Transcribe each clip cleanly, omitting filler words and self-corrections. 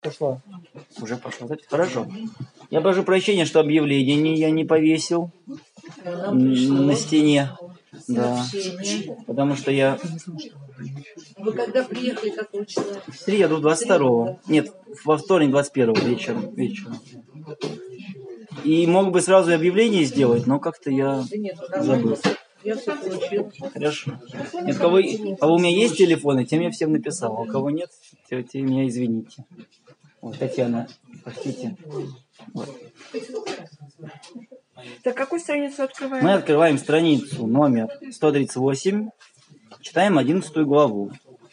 Пошла. Уже пошла. Хорошо. Я прошу прощения, что объявление я не повесил на стене. Да. Потому что я... Вы когда приехали, какого числа? В среду 22-го. Нет, во вторник 21-го вечером. И мог бы сразу объявление сделать, но как-то я забыл. Я все получил. Хорошо. Нет, кого у меня есть телефоны, тем я всем написал. А у кого нет, те меня извините. Вот, Татьяна, простите. Вот. Так, какую страницу открываем? Мы открываем страницу номер 138, читаем 11 главу.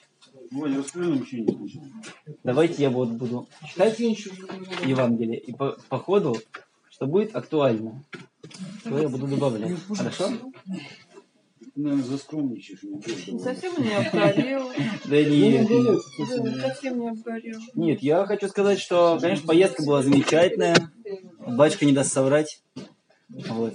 Давайте я вот буду читать Евангелие, и по ходу, что будет актуально, то я буду добавлять. Хорошо? Наверное, заскромничаешь. Совсем не обгорел. Да нет. Совсем не обгорел. Нет, я хочу сказать, что, конечно, поездка была замечательная. Батюшка не даст соврать. Вот.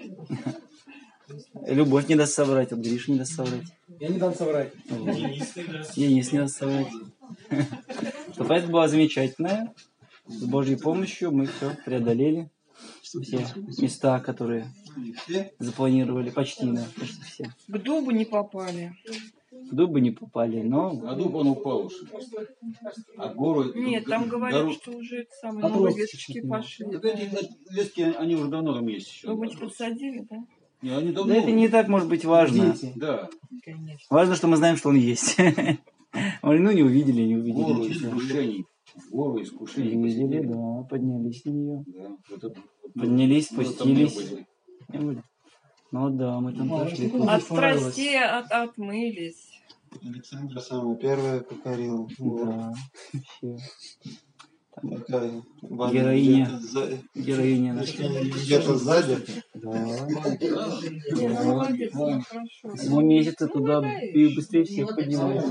Любовь не даст соврать, вот Гриша не даст соврать. Я не дам соврать. Денис не даст соврать. Что поездка была замечательная. С Божьей помощью мы все преодолели. Все места, которые запланировали, почти все. К дубу не попали. В дубы не попали, но... А дуб он упал уже. А гору... Нет, там говорят, что уже это самое, новые веточки пошли. Так эти ветки, они уже давно там есть еще. Вы быть подсадили, да? Не, они давно... Да это не так может быть важно. Да. Конечно. Важно, что мы знаем, что он есть. Ну, не увидели, не Гору увидели. искушений. Гору искушений. Увидели, да, поднялись на нее. Да. Вот это, Поднялись, мы там не спустились. были. Не были? Ну да, мы там прошли. От страстей отмылись. Александра самая первая покорила. Да, вообще. Такая Героиня. где-то сзади. Героиня наша. Где-то сзади. Да. Молодец, хорошо. Мы месяца туда и быстрее всех поднимались.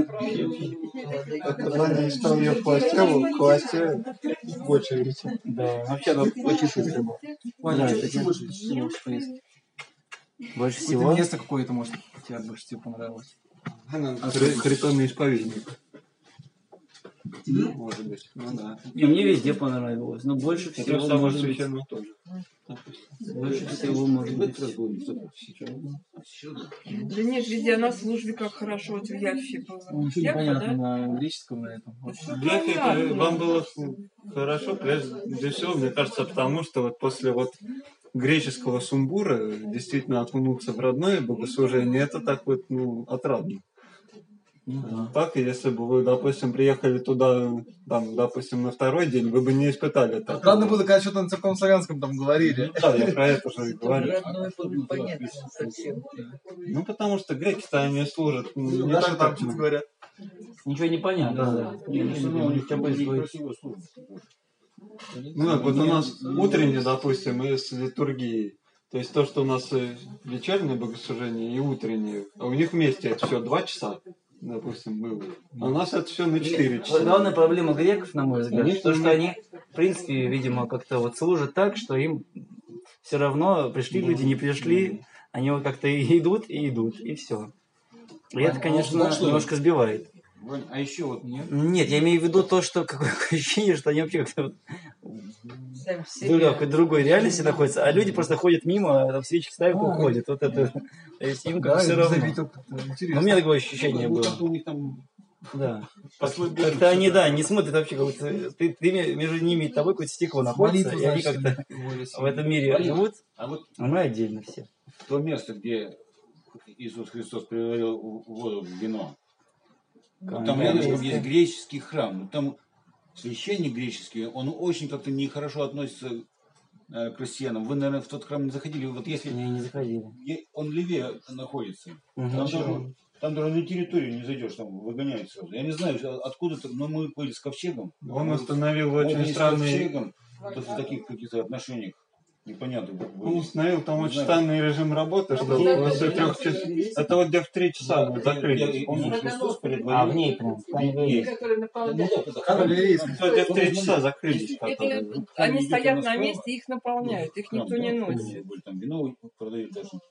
Это значит, что у нее в хвосте в очередь. Да, вообще она очень шустрая была. Да, это больше всего, что есть. Больше всего? Место какое-то, может, тебе больше всего понравилось? Харитонный исповедник. Может быть. Ну да. Не, мне везде понравилось, но больше всего, может быть, тоже. больше всего, может быть, Да нет, везде на службе как хорошо, вот в Яффе было. Ничего Яффа, непонятно да? на греческом, на этом. Бляхи, это вам было хорошо, прежде всего, мне кажется, потому что вот после вот греческого сумбура действительно окунуться в родное богослужение, это так вот, ну, отрадно. Так, и если бы вы, допустим, приехали туда, там, допустим, на второй день, вы бы не испытали это. Отрадно было, когда что-то на церковно-славянском там говорили. Да, я про это же и говорю. Родной будет понятно совсем. Ну, потому что греки-то они служат не Даже так, там как что-то мы. говорят. ничего не понятно. Да. У них там были красивые службы. Ну, как вот у нас утреннее, допустим, и с литургией. То есть то, что у нас вечернее богослужение и утреннее, а у них вместе это все 2 часа, допустим, было. А у нас это все на 4 часа. Главная проблема греков, на мой взгляд, то, что они, в принципе, видимо, как-то вот служат так, что им все равно, пришли люди, не пришли, они вот как-то идут, и все. И это, конечно, немножко сбивает. Вань, а еще вот нет? Нет, я имею в виду то, что какое ощущение, что они вообще как-то Сам в себе. какой-то другой реальности находятся, а люди просто ходят мимо, там свечки ставят и уходят. Вот это, то есть им как все равно. Ну, у меня такое ощущение было. Как-то у них там... Да. Как-то они, да, не смотрят вообще, как будто ты между ними и тобой какое-то стекло находится, и они как-то в этом мире живут, А вот а мы отдельно все. то место, где Иисус Христос превратил воду в вино, там рядышком есть греческий храм. Там священник греческий, он очень как-то нехорошо относится к крестьянам. Вы, наверное, в тот храм не заходили. Вот если Не заходили. он левее находится, там даже на территорию не зайдешь, там выгоняют сразу. Я не знаю, откуда-то, но мы были с ковчегом. Он установил Вот очень они с странный... ковчегом, то в таких каких-то отношениях непонятно. Он установил там Не очень знаю. странный режим работы, что после 3 часов... Это вот где в 3 часа мы закрылись. Он Христос А, предварил. в ней прям. Которые наполняют. Это где в 3 часа закрылись. Это, они стоят на месте, их наполняют, их никто не носит. Там вино продают даже.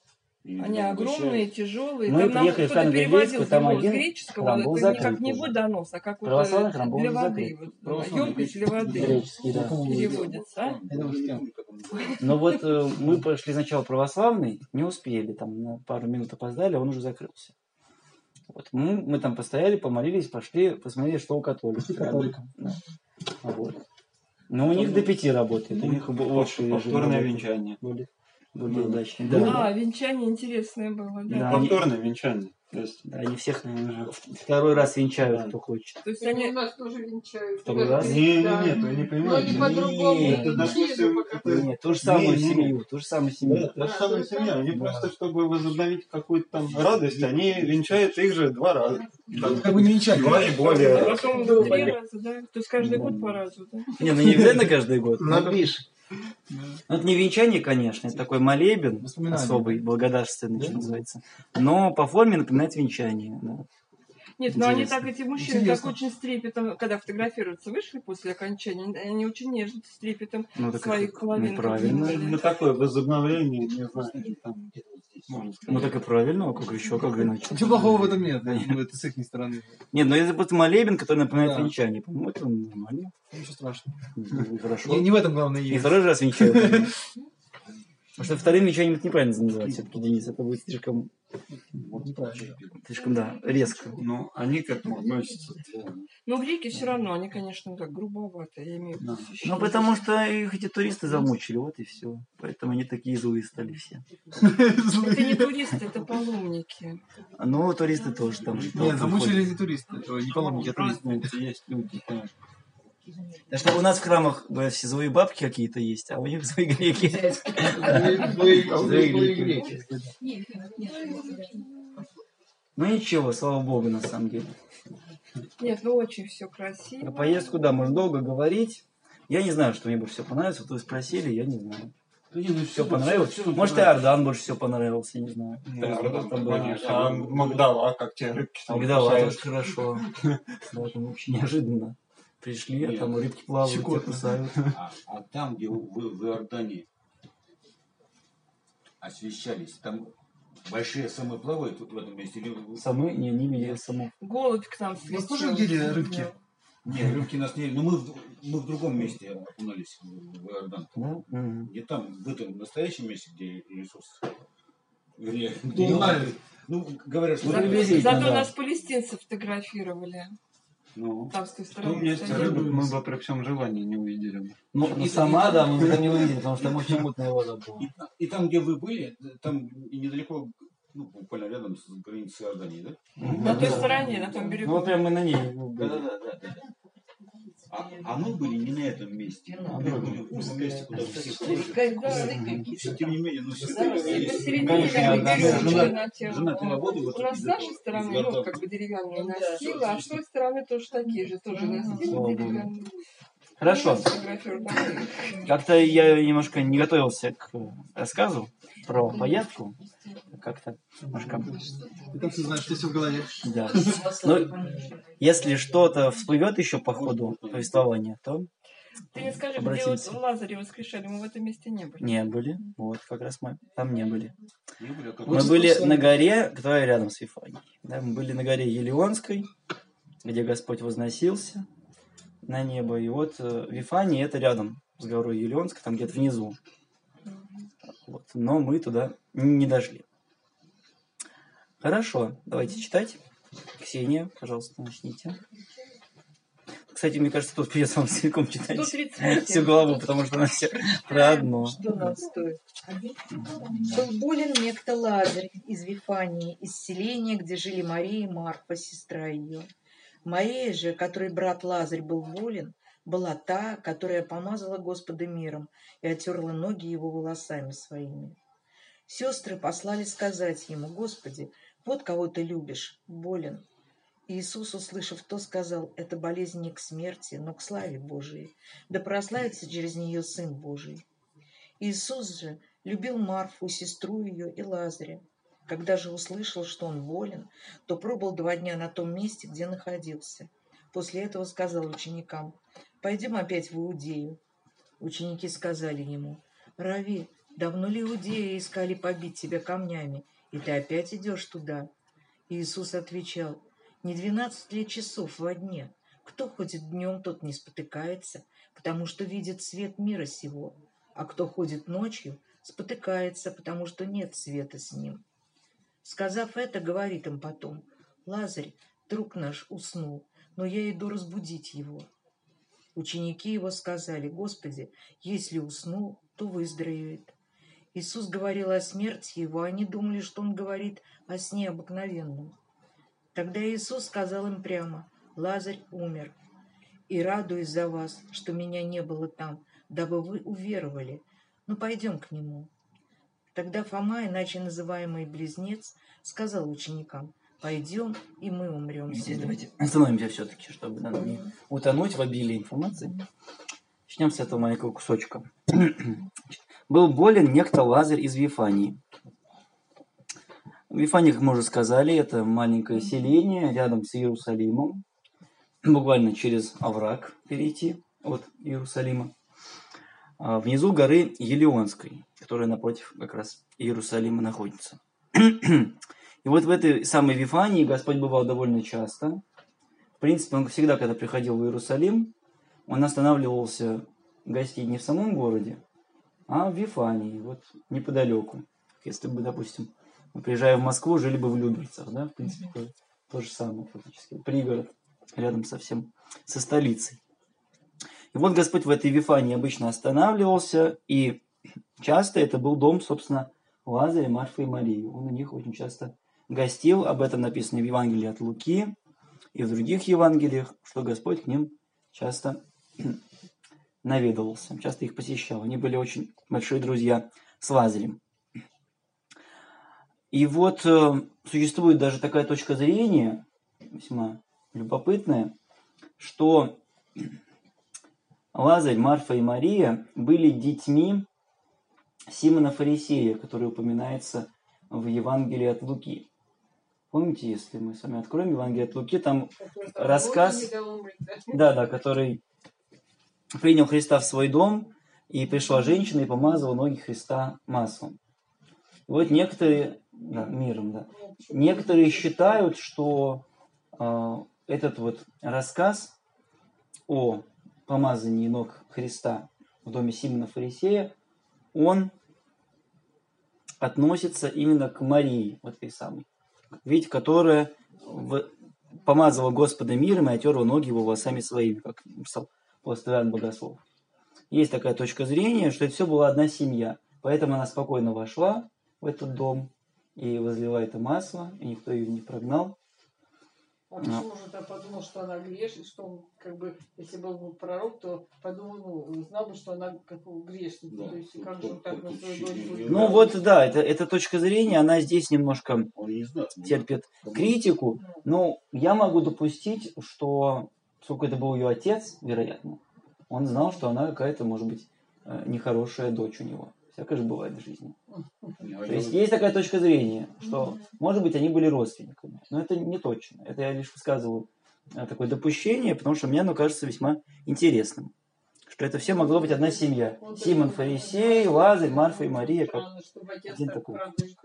И Они много огромные, обещают. тяжелые. Мы Там нам приехали в кто-то переводил Хангелейскую, там его с один греческого, храм был это не закрыт как не уже. водонос, а как вот Православный храм был для уже воды. закрыт. Вот, Православный емкость для воды Греческий, да. переводится. А? Но вот мы пошли сначала православный, не успели, там на пару минут опоздали, он уже закрылся. Вот. Мы там постояли, помолились, пошли, посмотрели, что у католиков. Да. Вот. Но у них до 5 работает, у них больше Повторное венчание. более удачнее. Да. А, венчание интересное было, да. Да. Повторное венчание. То есть, Да, они всех второй раз венчают, кто хочет. То есть Так они... у нас тоже венчают. Второй раз? Да. Нет, вы не Но понимаете. не по-другому. Нет, это, допустим, Нет, ту же самую Не, не. семью, ту же самую семью. Да, та же самая семья. Они Да. просто, чтобы возобновить какую-то там радость, они венчают их же 2 раза. Как бы не венчали. 2 и более А раз. потом 3 раза, да? То есть каждый год по разу, да? Не, ну не обязательно каждый год. Напиши. Ну, это не венчание, конечно, это такой молебен Воспоминания. особый, благодарственный, что называется. Но по форме напоминает венчание. Да. Нет, но они Интересно. так, эти мужчины, Интересно. так очень с трепетом, когда фотографируются, вышли после окончания, они очень нежно, с трепетом Ну, так своих это половин. неправильно. Ну, такое возобновление, не знаю, там, можно сказать. Ну так и правильно, а как еще, как иначе. Ничего плохого в этом нет, ну, это с их стороны. Нет, ну это просто молебен, который напоминает Да. венчание. По-моему, это нормально. Ничего страшного. Ну, хорошо. Не в этом главное И есть. второй раз венчают. Потому что вторым венчанием это неправильно называть все-таки, Денис. Это будет слишком, да, резко. Ну, они к этому относятся. Но греки все равно, они, конечно, так грубовато, я имею в виду. Ну, потому что их эти туристы замучили, вот и все. Поэтому они такие злые стали все. Это не туристы, это паломники. Ну, туристы тоже там. Нет, замучили эти туристы. Ой, не паломники, а туристы. Знаете, есть люди, конечно. Так что у нас в храмах, говорят, все злые бабки какие-то есть, а у них злые греки. Ну ничего, слава богу, на самом деле. Нет, ну очень все красиво. Про поездку, да, можно долго говорить. Я не знаю, что мне больше всего понравилось. Вот вы спросили, я не знаю. Да не, ну Все понравилось? Может, и Иордан больше всего понравился, не знаю. Там было. Конечно. А Магдала, как те рыбки там Магдала кусают. тоже хорошо. Да, там вообще неожиданно. Пришли, а там рыбки плавают, тебя кусают. А там, где вы в Иордании освещались, там большие самы плавают вот в этом месте? Или... Самы? Не видели саму. Голубь к нам У вас слетел. тоже видели рыбки? Нет, рыбки нас не... Ну, мы в другом месте окунулись, в Иордан. Да? Мгм. Не там, в этом настоящем месте, где Иисус... Вернее, Не знаю. ну, говорят, что... Ну, приблизительно, Зато да. нас палестинцы фотографировали. Ну, Там с той В стороны. том месте стояли. рыбы мы бы при всем желании не увидели. Ну, сама, да, мы там не увидели, потому что там очень мутная вода была. и там, где вы были, там и недалеко, ну, буквально рядом с границей Иордании, да? На той стороне, на том Ну, берегу. вот прямо мы на ней были. Да. А мы были не на этом месте. Мы были в том месте, куда все ходят. Тем не менее, ну, все Посередине Конечно, как бы да, берег жена- на тему. жена на воду вот У нас из с нашей этого, стороны, из ну, Иордана. как бы деревянные настилы, а с той стороны тоже такие же, тоже настилы Слава Богу. деревянные. Хорошо. Нас фотографируют такие. Как-то я немножко не готовился к рассказу про поездку. Как-то немножко... Ты как ты знаешь, что все в голове? Да. Но если что-то всплывет еще по ходу повествования, то Ты не скажи, где Обратимся. вот Лазаря воскрешали, мы в этом месте не были. не были. Вот, как раз мы там не были. Не были, а как- Мы были на горе, которая рядом с Вифанией. Да, мы были на горе Елеонской, где Господь возносился на небо. И вот Вифания это рядом с горой Елеонской, там где-то внизу. Вот. Но мы туда не дошли. Хорошо, давайте читать. Ксения, пожалуйста, начните. Кстати, мне кажется, тут придется вам целиком читать 138. всю главу, потому что она все про одно. Что нам стоит? Был болен некто Лазарь из Вифании, из селения, где жили Мария и Марфа, сестра ее. Мария же, которой брат Лазарь был болен, была та, которая помазала Господа миром и отерла ноги его волосами своими. Сестры послали сказать ему: «Господи, вот кого ты любишь, болен». Иисус, услышав то, сказал: «Эта болезнь не к смерти, но к славе Божией, да прославится через нее Сын Божий». Иисус же любил Марфу, сестру ее и Лазаря. Когда же услышал, что он болен, то пробыл 2 дня на том месте, где находился. После этого сказал ученикам: «Пойдем опять в Иудею». Ученики сказали ему: «Рави, давно ли иудеи искали побить тебя камнями?» и ты опять идешь туда. Иисус отвечал: не 12 ли часов во дне? Кто ходит днем, тот не спотыкается, потому что видит свет мира сего, а кто ходит ночью, спотыкается, потому что нет света с ним. Сказав это, говорит им потом: Лазарь, друг наш, уснул, но я иду разбудить его. Ученики его сказали: Господи, если уснул, то выздоровеет. Иисус говорил о смерти его, они думали, что он говорит о сне обыкновенном. Тогда Иисус сказал им прямо: Лазарь умер, и радуюсь за вас, что меня не было там, дабы вы уверовали. Ну, пойдем к нему. Тогда Фома, иначе называемый Близнец, сказал ученикам: пойдем, и мы умрем. Здесь давайте остановимся все-таки, чтобы не утонуть в обилии информации. Начнем с этого маленького кусочка. Был болен некто Лазарь из Вифании. Вифания, как мы уже сказали, это маленькое селение рядом с Иерусалимом. Буквально через овраг перейти от Иерусалима. Внизу горы Елеонской, которая напротив как раз Иерусалима находится. И вот в этой самой Вифании Господь бывал довольно часто. В принципе, он всегда, когда приходил в Иерусалим, он останавливался гостить не в самом городе, а в Вифании, вот неподалеку. Если бы, допустим, приезжая в Москву, жили бы в Люберцах, да, в принципе, то же самое фактически, пригород, рядом совсем со столицей. И вот Господь в этой Вифании обычно останавливался, и часто это был дом, собственно, Лазаря, Марфы и Марии. Он у них очень часто гостил, об этом написано в Евангелии от Луки и в других Евангелиях, что Господь к ним часто наведывался, часто их посещал. Они были очень большие друзья с Лазарем. И вот существует даже такая точка зрения, весьма любопытная, что Лазарь, Марфа и Мария были детьми Симона Фарисея, который упоминается в Евангелии от Луки. Помните, если мы с вами откроем Евангелие от Луки, там рассказ, который принял Христа в свой дом, и пришла женщина и помазала ноги Христа маслом. И вот некоторые, некоторые считают, что этот вот рассказ о помазании ног Христа в доме Симона Фарисея, он относится именно к Марии, вот этой самой, видите, которая помазала Господа миром и отерла ноги его волосами своими, как написал апостол Иоанн Богослов. Есть такая точка зрения, что это все была одна семья, поэтому она спокойно вошла в этот дом и возлила это масло, и никто ее не прогнал. А почему же ты подумал, что она грешит, что он, как бы, если был бы пророк, то подумал, знал бы, что она как грешница. Да. То есть, как же он так на свою дочь будет? Ну вот, да, эта точка зрения, она здесь немножко терпит критику, но я могу допустить, что, поскольку это был ее отец, вероятно, он знал, что она какая-то, может быть, нехорошая дочь у него. Всякое же бывает в жизни. То есть такая точка зрения, что, может быть, они были родственниками. Но это не точно. Это я лишь высказываю такое допущение, потому что мне оно кажется весьма интересным. Что это все могло быть одна семья. Симон Фарисей, Лазарь, Марфа и Мария. Как один такой.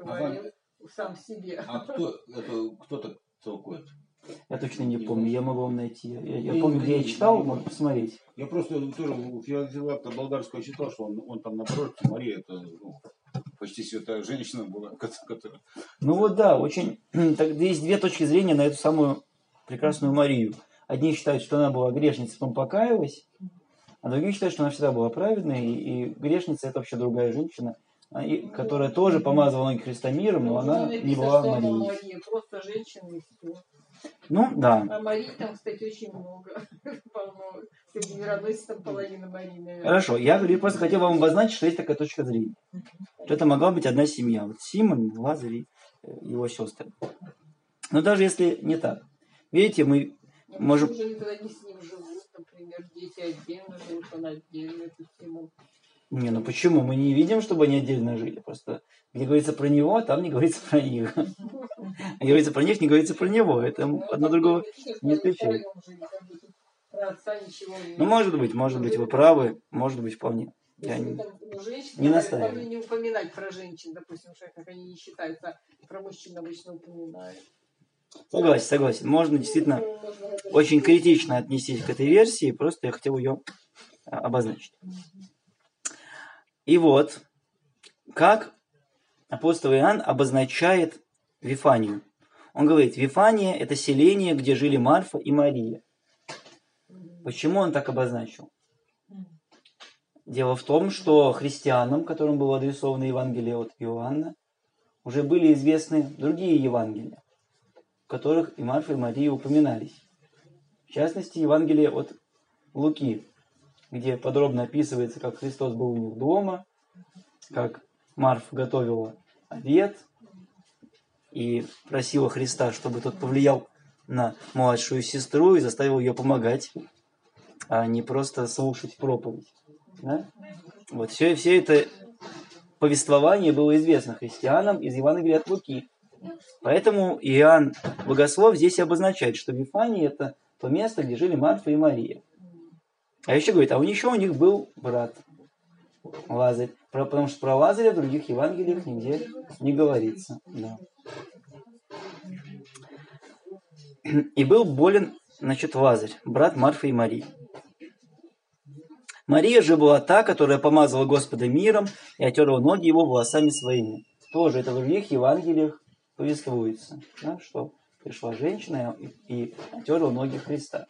Сам себе. А кто-то толкует? Я точно не помню, я могу вам найти. Я помню, где я читал, могу посмотреть. Я просто тоже у Феодора Болгарского читал, что он там напротив, Мария, это почти святая женщина была, которая... Ну вот да, очень... Есть две точки зрения на эту самую прекрасную Марию. Одни считают, что она была грешницей, потом покаялась, а другие считают, что она всегда была праведной, и грешница — это вообще другая женщина, которая тоже помазывала ноги Христа миром, но она не была Марией. Просто женщина и все. Ну, да. А Марии там, кстати, очень много. Среди мироносцев там половина Марии, наверное. Хорошо, я просто хотел вам обозначить, что есть такая точка зрения. Что это могла быть одна семья. Вот Симон, Лазарь и его сестры. Но даже если не так. Видите, мы можем... Почему же они с ним живут, например, дети отдельно живут, он отдельно, это Симон. Не, ну почему? Мы не видим, чтобы они отдельно жили. Просто где говорится про него, там не говорится про них. А говорится про них, не говорится про него. Это одно другого не исключает. Ну, может быть, вы правы, может быть, вполне. Я Если не, там женщин, не могли настаиваю. не упоминать про женщин, допустим, что как они не считаются, про мужчин обычно упоминают. Согласен, согласен. Можно действительно очень критично отнестись к этой версии, просто я хотел ее обозначить. И вот, как апостол Иоанн обозначает Вифанию. Он говорит, Вифания – это селение, где жили Марфа и Мария. Почему он так обозначил? Дело в том, что христианам, которым было адресовано Евангелие от Иоанна, уже были известны другие Евангелия, в которых и Марфа, и Мария упоминались. В частности, Евангелие от Луки, где подробно описывается, как Христос был у них дома, как Марфа готовила обед и просила Христа, чтобы тот повлиял на младшую сестру и заставил ее помогать, а не просто слушать проповедь. Да? Вот все это повествование было известно христианам из Евангелия от Луки. Поэтому Иоанн Богослов здесь обозначает, что Вифания – это то место, где жили Марфа и Мария. А еще говорит, еще у них был брат Лазарь. Потому что про Лазаря в других Евангелиях нигде не говорится. Да. И был болен, Лазарь, брат Марфы и Марии. Мария же была та, которая помазала Господа миром и отерла ноги его волосами своими. Тоже это в других Евангелиях повествуется, да, что пришла женщина и отерла ноги Христа.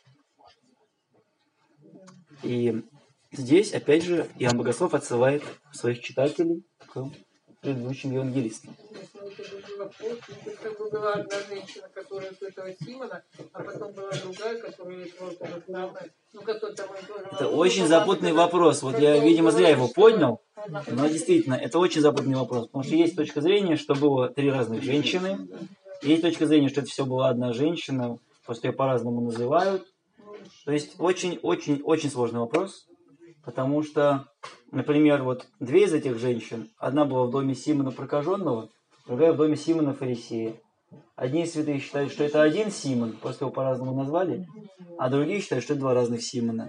И здесь, опять же, Иоанн Богослов отсылает своих читателей к предыдущим евангелистам. Была одна женщина, которая от этого Симона, а потом была другая, которая это очень запутанный вопрос. Вот я, видимо, зря его поднял. Но действительно, это очень запутанный вопрос. Потому что есть точка зрения, что было 3 разных женщины. Есть точка зрения, что это все была одна женщина. Просто ее по-разному называют. То есть очень сложный вопрос. Потому что, например, вот 2 из этих женщин, одна была в доме Симона Прокаженного, другая в доме Симона Фарисея. Одни святые считают, что это один Симон, просто его по-разному назвали, а другие считают, что это 2 разных Симона.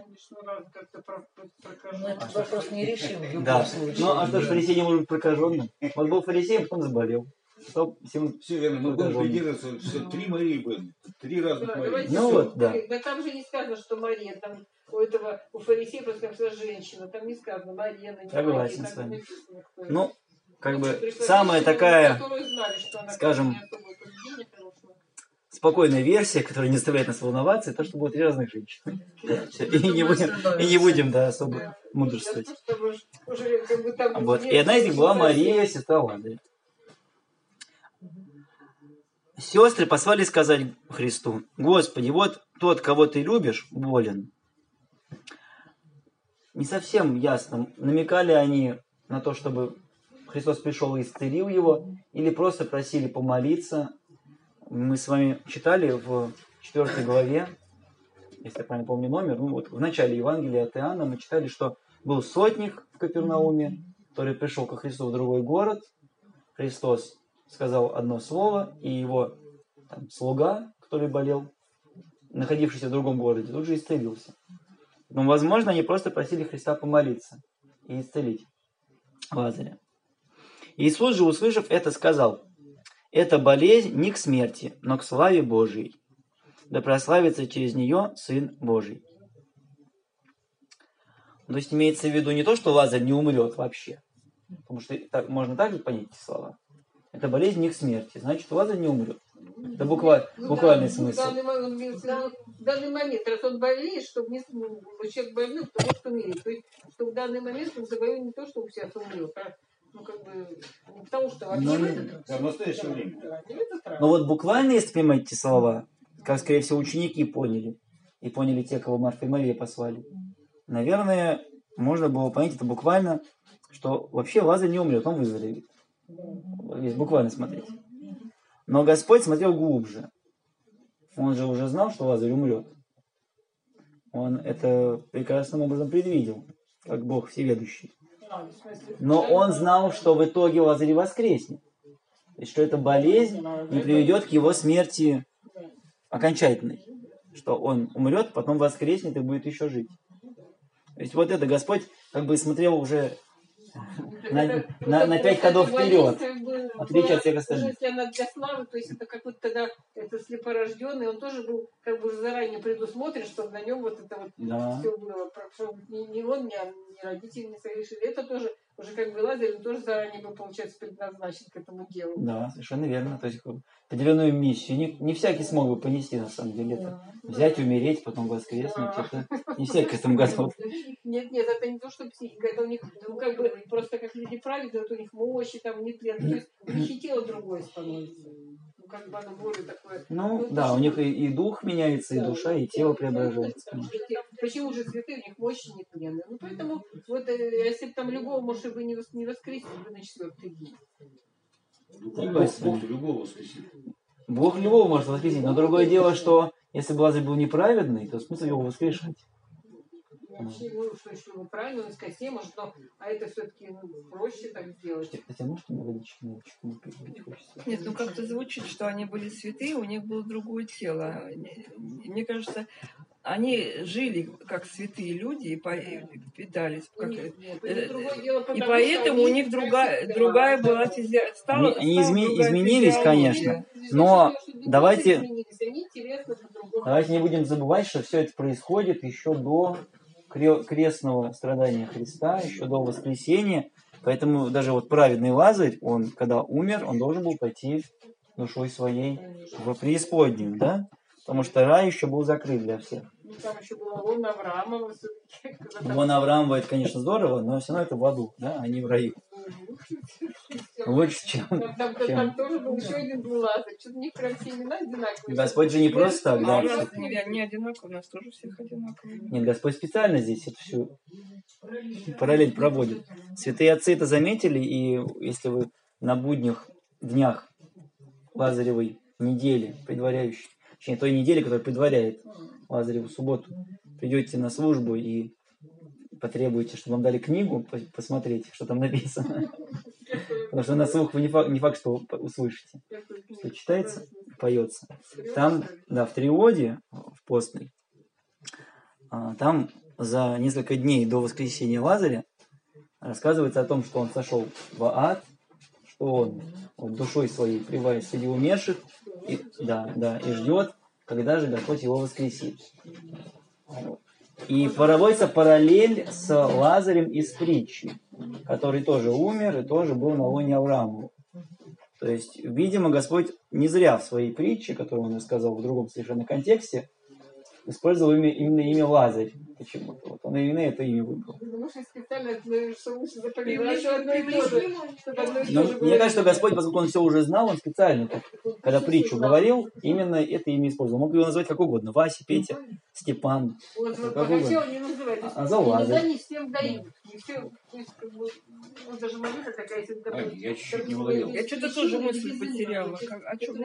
Но этот вопрос не решим. Да. Ну, а что ж Фарисей не может быть прокаженным? Он был фарисеем, потом заболел. Все верно, мы будем придерживаться, все 3 Марии было, 3 разных Марии. Ну вот, да. Да там же не сказано, что Мария, там у фарисея просто сказано, что женщина, там не сказано Мария. Согласен с вами. Ну, как бы самая такая, скажем, спокойная версия, которая не заставляет нас волноваться, это что будет 3 разных женщины. И не будем, да, особо мудрствовать. Вот. И одна из них была Мария, сестра Лазаря. Сестры послали сказать Христу: Господи, вот тот, кого ты любишь, болен. Не совсем ясно, намекали они на то, чтобы Христос пришел и исцелил его, или просто просили помолиться. Мы с вами читали в 4 главе, если я правильно помню номер, в начале Евангелия от Иоанна мы читали, что был сотник в Капернауме, который пришел ко Христу в другой город. Христос сказал одно слово, и его слуга, который болел, находившийся в другом городе, тут же исцелился. Но, возможно, они просто просили Христа помолиться и исцелить Лазаря. Иисус же, услышав это, сказал: «Эта болезнь не к смерти, но к славе Божией. Да прославится через нее Сын Божий». То есть имеется в виду не то, что Лазарь не умрет вообще, потому что можно так же понять эти слова. Это болезнь не к смерти, значит, Лазарь не умрет. Это буквальный смысл. В данный момент, раз он болеет, чтобы человек больной, то может умереть. То есть, что в данный момент он заболел не то, что у всех умрет, а не потому что вообще в настоящее время. Но вот буквально, если понимать эти слова, как, скорее всего, ученики поняли, и поняли те, кого Марфа и Мария послали, наверное, можно было понять это буквально, что вообще Лазарь не умрет, он выздоровеет. Если буквально смотреть. Но Господь смотрел глубже. Он же уже знал, что Лазарь умрет. Он это прекрасным образом предвидел, как Бог всеведущий. Но он знал, что в итоге Лазарь воскреснет. И что эта болезнь не приведет к его смерти окончательной. Что он умрет, потом воскреснет и будет еще жить. То есть вот это Господь как бы смотрел уже на 5 ходов вперед, в отличие от всех остальных. Если она для славы, то есть это как вот тогда это слепорожденный, он тоже был как бы заранее предусмотрен, чтобы на нем вот это вот все было. Чтобы ни он, ни родители не совершили. Это тоже уже как бы Лазарь, он тоже заранее был, получается, предназначен к этому делу. Да, совершенно верно. То есть определенную миссию не всякий смог бы понести, на самом деле. Это взять, умереть, потом воскреснуть. Это не всякий к этому готов. Нет, это не то, что психика, это у них, ну, как бы, просто как люди праведные, вот у них мощи, там, у них плен, то есть у них и тело другое становится. Ну, как бы оно более такое. Ну, да, у них и дух меняется, и душа, и тело преображается. Почему же святые, у них мощи не тленные? Ну, поэтому, вот, если бы там любого, может, вы не воскресили бы на 4-й день. Бог любого воскресит. Бог любого может воскресить, но другое дело, что если бы Лазарь был неправедный, то смысл его воскрешать. Вообще, ну, что еще вы правильно, он воскресенье, может, но, а это все-таки проще так сделать. Хотя, может, мне водички не пить хочется? Нет, ну как-то звучит, что они были святые, у них было другое тело. Мне кажется, они жили как святые люди и питались. И поэтому у них другая была физиология. Они изменились, конечно, но давайте не будем забывать, что все это происходит еще до крестного страдания Христа, еще до воскресения. Поэтому даже вот праведный Лазарь, он когда умер, он должен был пойти душой своей в преисподнюю, да? Потому что рай еще был закрыт для всех. Ну, там еще было лон Авраамова. Лон Авраамова, это, конечно, здорово, но все равно это в аду, да, а не в раю. Лучше, чем... Там тоже был еще один был Лазарь. Что-то у них прям все имена одинаковые. Господь же не просто так, да. У нас не одинаково, у нас тоже всех одинаковые. Нет, Господь специально здесь эту всю параллель проводит. Святые отцы это заметили, и если вы на будних днях Лазаревой недели, предваряющей, точнее, той недели, которая предваряет Лазареву субботу, придете на службу и потребуете, чтобы вам дали книгу, посмотреть, что там написано. Потому что на слух вы не факт, что услышите. Что читается, поется. Там, да, в Триоде, в постной, там за несколько дней до воскресения Лазаря рассказывается о том, что он сошел в ад, что он вот, душой своей пребывает среди умерших, и ждет, когда же Господь его воскресит. И проводится параллель с Лазарем из притчи, который тоже умер и тоже был на лоне Авраамова. То есть, видимо, Господь не зря в своей притче, которую он рассказал в другом совершенно контексте, использовал именно имя Лазарь. Почему-то. Вот он именно это имя выбрал. Мне кажется, что Господь, поскольку он все уже знал, он специально, когда притчу говорил, именно это имя использовал. Мог его назвать как угодно. Вася, Петя, Степан. Как угодно. А за Лазарь. Я чуть-чуть не уловил. Я что-то тоже мысль потеряла. О чем?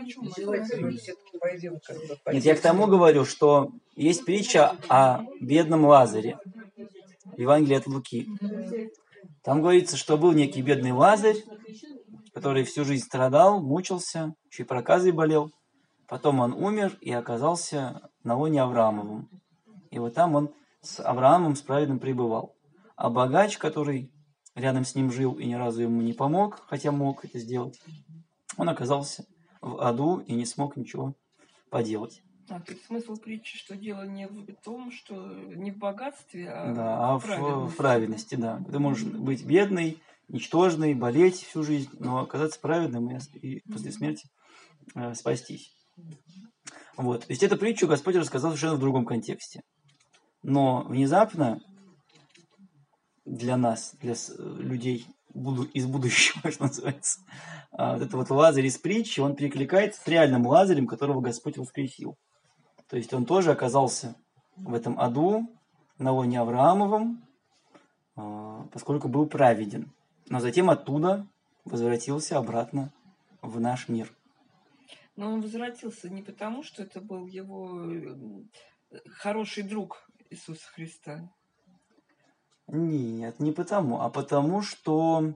Нет, я к тому говорю, что есть притча о бедном Лазаре. Евангелие от Луки. Там говорится, что был некий бедный Лазарь, который всю жизнь страдал, мучился, еще и проказой болел. Потом он умер и оказался на лоне Авраамовом. И вот там он с Авраамом, с праведным пребывал. А богач, который рядом с ним жил и ни разу ему не помог, хотя мог это сделать, он оказался в аду и не смог ничего поделать. То есть смысл притчи, что дело не в том, что не в богатстве, в праведности, да. Ты можешь быть бедный, ничтожный, болеть всю жизнь, но оказаться праведным и после смерти спастись. Вот. То есть эту притчу Господь рассказал совершенно в другом контексте. Но внезапно для нас, для людей из будущего, что называется, вот это вот Лазарь из притчи, он перекликается с реальным Лазарем, которого Господь воскресил. То есть он тоже оказался в этом аду, на лоне Авраамовом, поскольку был праведен. Но затем оттуда возвратился обратно в наш мир. Но он возвратился не потому, что это был его хороший друг Иисуса Христа. Нет, не потому, а потому, что,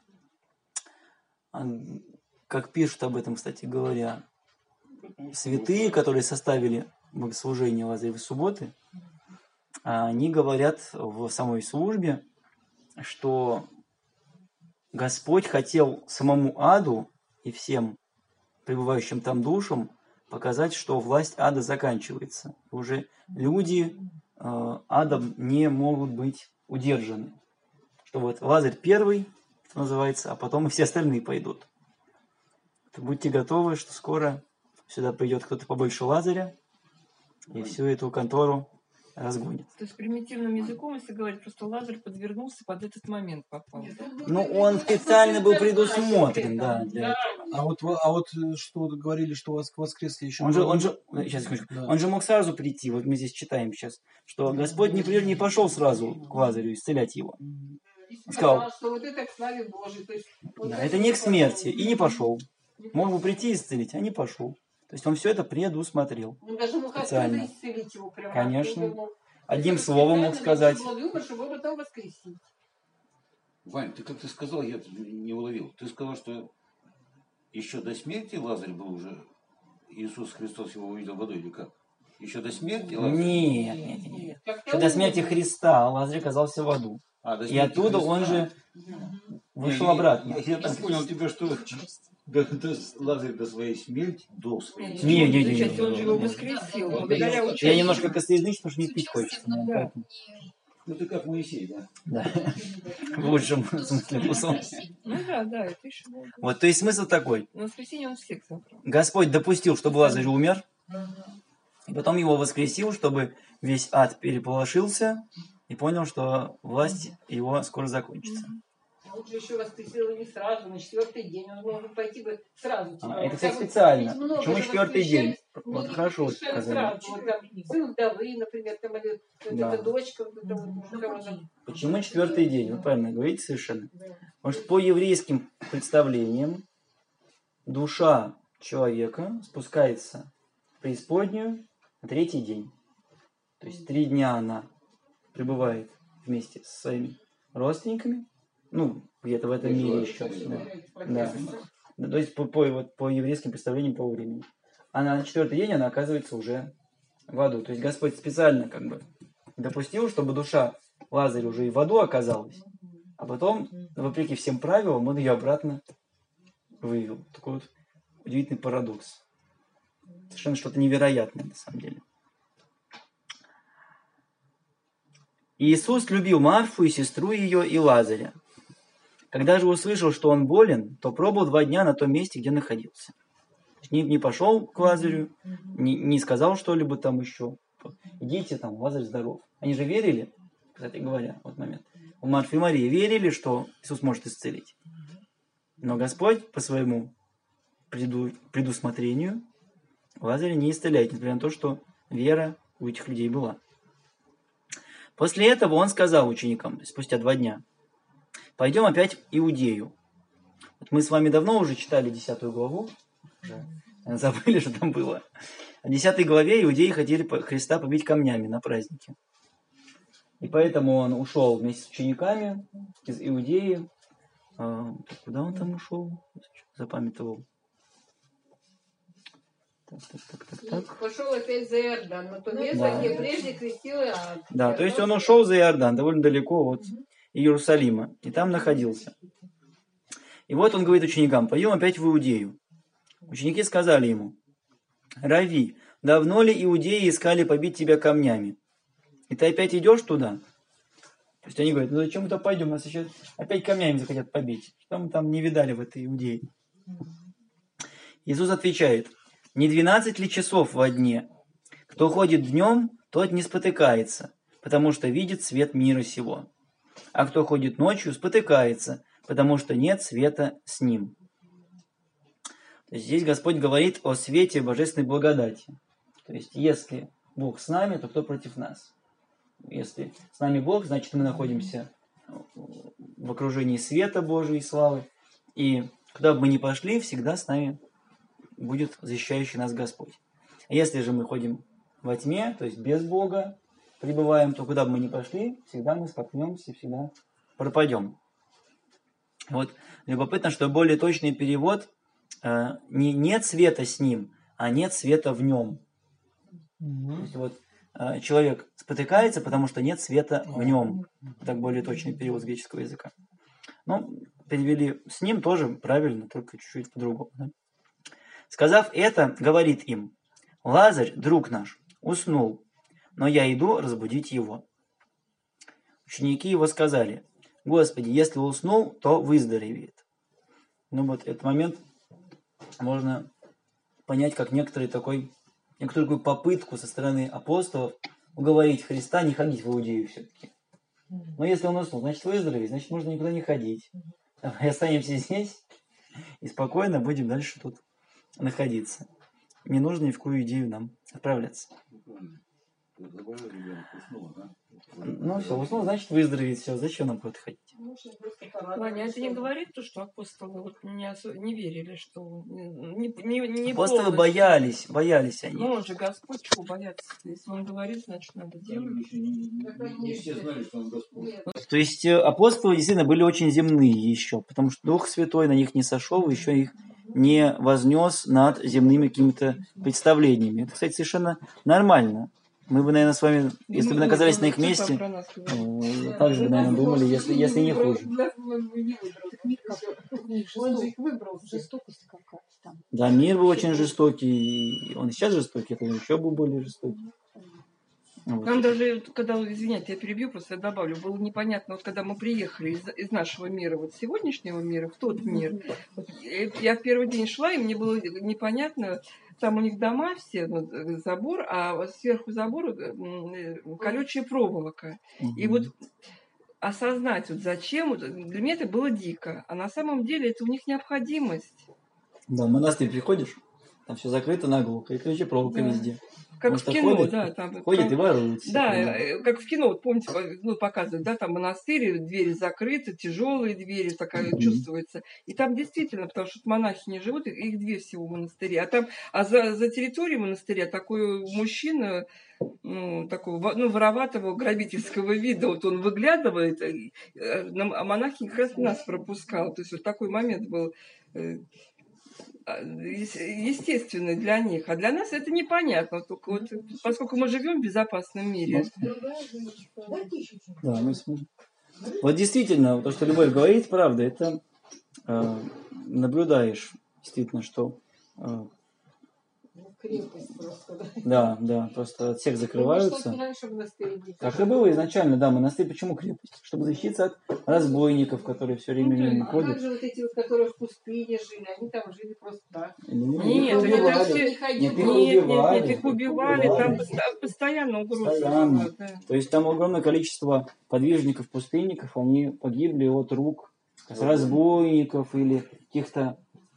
как пишут об этом, кстати говоря, святые, которые составили богослужение Лазаревой субботы, они говорят в самой службе, что Господь хотел самому аду и всем пребывающим там душам показать, что власть ада заканчивается. Уже люди адом не могут быть удержаны. Что вот Лазарь первый, что называется, а потом и все остальные пойдут. Будьте готовы, что скоро сюда придет кто-то побольше Лазаря, и всю эту контору разгонит. То есть примитивным языком, если говорить, просто Лазарь подвернулся, под этот момент попал. Да? Ну, он специально был предусмотрен, да, для этого. А вот что вы говорили, что у вас воскресли еще... Он же мог сразу прийти, вот мы здесь читаем сейчас, что Господь не пошел сразу к Лазарю исцелять его. Он сказал, что вот это к славе Божией. То есть, вот да, это не к смерти, и не пошел. Мог бы прийти и исцелить, а не пошел. То есть он все это предусмотрел. Он даже мог специально. исцелить его прямо. Конечно. Одним словом мог сказать. Чтобы потом воскресить. Вань, ты как-то сказал, я не уловил. Ты сказал, что еще до смерти Лазарь был уже, Иисус Христос его увидел водой или как? Еще до смерти Лазарь? Нет. Еще до смерти Христа Лазарь оказался в аду. И оттуда Христа. Он же вышел обратно. Я так понял тебя, что Лазарь до своей смерти, до своей смерти. Не. Он же его воскресил. Я немножко косноязычный, потому что не пить хочется. Да. Ну ты как Моисей, да? Да. В лучшем смысле вкусом. Ну да, это еще было. Вот, то есть смысл такой. На воскресенье он всех забрал. Господь допустил, чтобы Лазарь умер, и потом его воскресил, чтобы весь ад переполошился и понял, что власть его скоро закончится. Он же еще воскресил не сразу, на 4-й день. Он мог пойти бы сразу. Это, кстати, специально. Почему 4-й день? Вот хорошо вот сказали. Сын вдовы, например, там, или Да. эта дочка. Вот это вот, Почему 4-й день? Вы правильно говорите совершенно. Потому что по еврейским представлениям душа человека спускается в преисподнюю на 3-й день. То есть 3 дня она пребывает вместе со своими родственниками. Ну, где-то в этом мире еще. Да. То есть по еврейским представлениям по времени. А на 4-й день она оказывается уже в аду. То есть Господь специально как бы допустил, чтобы душа Лазаря уже и в аду оказалась. А потом, вопреки всем правилам, он ее обратно вывел. Такой вот удивительный парадокс. Совершенно что-то невероятное на самом деле. Иисус любил Марфу и сестру ее и Лазаря. Когда же услышал, что он болен, то пробыл 2 дня на том месте, где находился. Не пошел к Лазарю, не сказал что-либо там еще. Идите там, Лазарь здоров. Они же верили, кстати говоря, вот момент. У Марфы и Марии верили, что Иисус может исцелить. Но Господь по своему предусмотрению Лазаря не исцеляет, несмотря на то, что вера у этих людей была. После этого он сказал ученикам, спустя 2 дня, пойдем опять в Иудею. Вот мы с вами давно уже читали 10 главу, забыли, что там было. В 10 главе иудеи хотели Христа побить камнями на празднике. И поэтому он ушел вместе с учениками из Иудеи. Куда он там ушел? Запамятовал. Так. Пошел опять за Иордан, на то место, где прежде крестил Иоанн. Да, то есть он ушел за Иордан, довольно далеко от Иерусалима, и там находился. И вот он говорит ученикам, пойдем опять в Иудею. Ученики сказали ему, Рави, давно ли иудеи искали побить тебя камнями? И ты опять идешь туда? То есть они говорят, ну зачем мы туда пойдем, нас сейчас опять камнями захотят побить. Что мы там не видали в этой Иудее? Иисус отвечает, не 12 ли часов во дне? Кто ходит днем, тот не спотыкается, потому что видит свет мира сего. А кто ходит ночью, спотыкается, потому что нет света с ним. То есть здесь Господь говорит о свете божественной благодати. То есть если Бог с нами, то кто против нас? Если с нами Бог, значит мы находимся в окружении света Божьей и славы. И куда бы мы ни пошли, всегда с нами будет защищающий нас Господь. А если же мы ходим во тьме, то есть без Бога пребываем, то куда бы мы ни пошли, всегда мы споткнемся, всегда пропадем. Вот любопытно, что более точный перевод не нет света с ним, а нет света в нем. То есть вот человек спотыкается, потому что нет света в нем. Так более точный перевод с греческого языка. Но перевели с ним тоже правильно, только чуть-чуть по-другому. Да? Сказав это, говорит им: Лазарь, друг наш, уснул, но я иду разбудить его. Ученики его сказали: Господи, если уснул, то выздоровеет. Ну вот этот момент можно понять как некоторую такую попытку со стороны апостолов уговорить Христа не ходить в Иудею все-таки. Но если он уснул, значит выздоровеет, значит можно никуда не ходить. Давай останемся здесь и спокойно будем дальше тут находиться. Не нужно ни в какую идею нам отправляться. Ну все, уснул, значит выздоровеет, все. Зачем нам куда-то ходить? Ваня, это не говорит то, что апостолы вот не верили, что не апостолы боялись они. Ну он же Господь, чего бояться? Если он говорит, значит надо делать. Не все знали, что он Господь. То есть апостолы действительно были очень земные еще, потому что Дух Святой на них не сошел, еще их не вознес над земными какими-то представлениями. Это, кстати, совершенно нормально. Мы бы, наверное, с вами, если бы оказались на их месте, так же бы, наверное, думали, если не хуже. Он же их выбрал. Жестокость какая-то там. Да, мир был очень жестокий, он и сейчас жестокий, это еще был более жестокий. Вот. Нам даже, когда, извиняйте, я перебью, просто я добавлю, было непонятно, вот когда мы приехали из нашего мира, вот сегодняшнего мира, в тот мир, вот, я в первый день шла, и мне было непонятно, там у них дома все, забор, а сверху забора колючая проволока. И вот осознать, вот зачем, для меня это было дико, а на самом деле это у них необходимость. Да, в монастырь приходишь, там все закрыто наглухо, и колючая проволока везде. Как Может, в кино, ходит, да. Там, ходит и воруется. Да, как в кино, вот помните, показывают, да, там монастырь, двери закрыты, тяжелые двери, такая чувствуется. И там действительно, потому что монахи не живут, их две всего в монастыре. А за территорией монастыря такой мужчина, такого, вороватого, грабительского вида, вот он выглядывает, а монахи как раз нас пропускал. То есть вот такой момент был естественный для них, а для нас это непонятно, только вот, поскольку мы живем в безопасном мире. Да, мы смотрим. Вот действительно, то, что Любовь говорит, правда, это наблюдаешь, действительно, что крепость просто, да? Да, просто от всех закрываются. Монастырь, как и было изначально, да, монастырь почему крепость? Чтобы защититься от разбойников, которые все время мимо ходят. А как же вот эти, которые в пустыне жили, они там жили просто так? Нет, их убивали, там постоянно угрозы. Да. То есть там огромное количество подвижников, пустынников, они погибли от рук разбойников или каких-то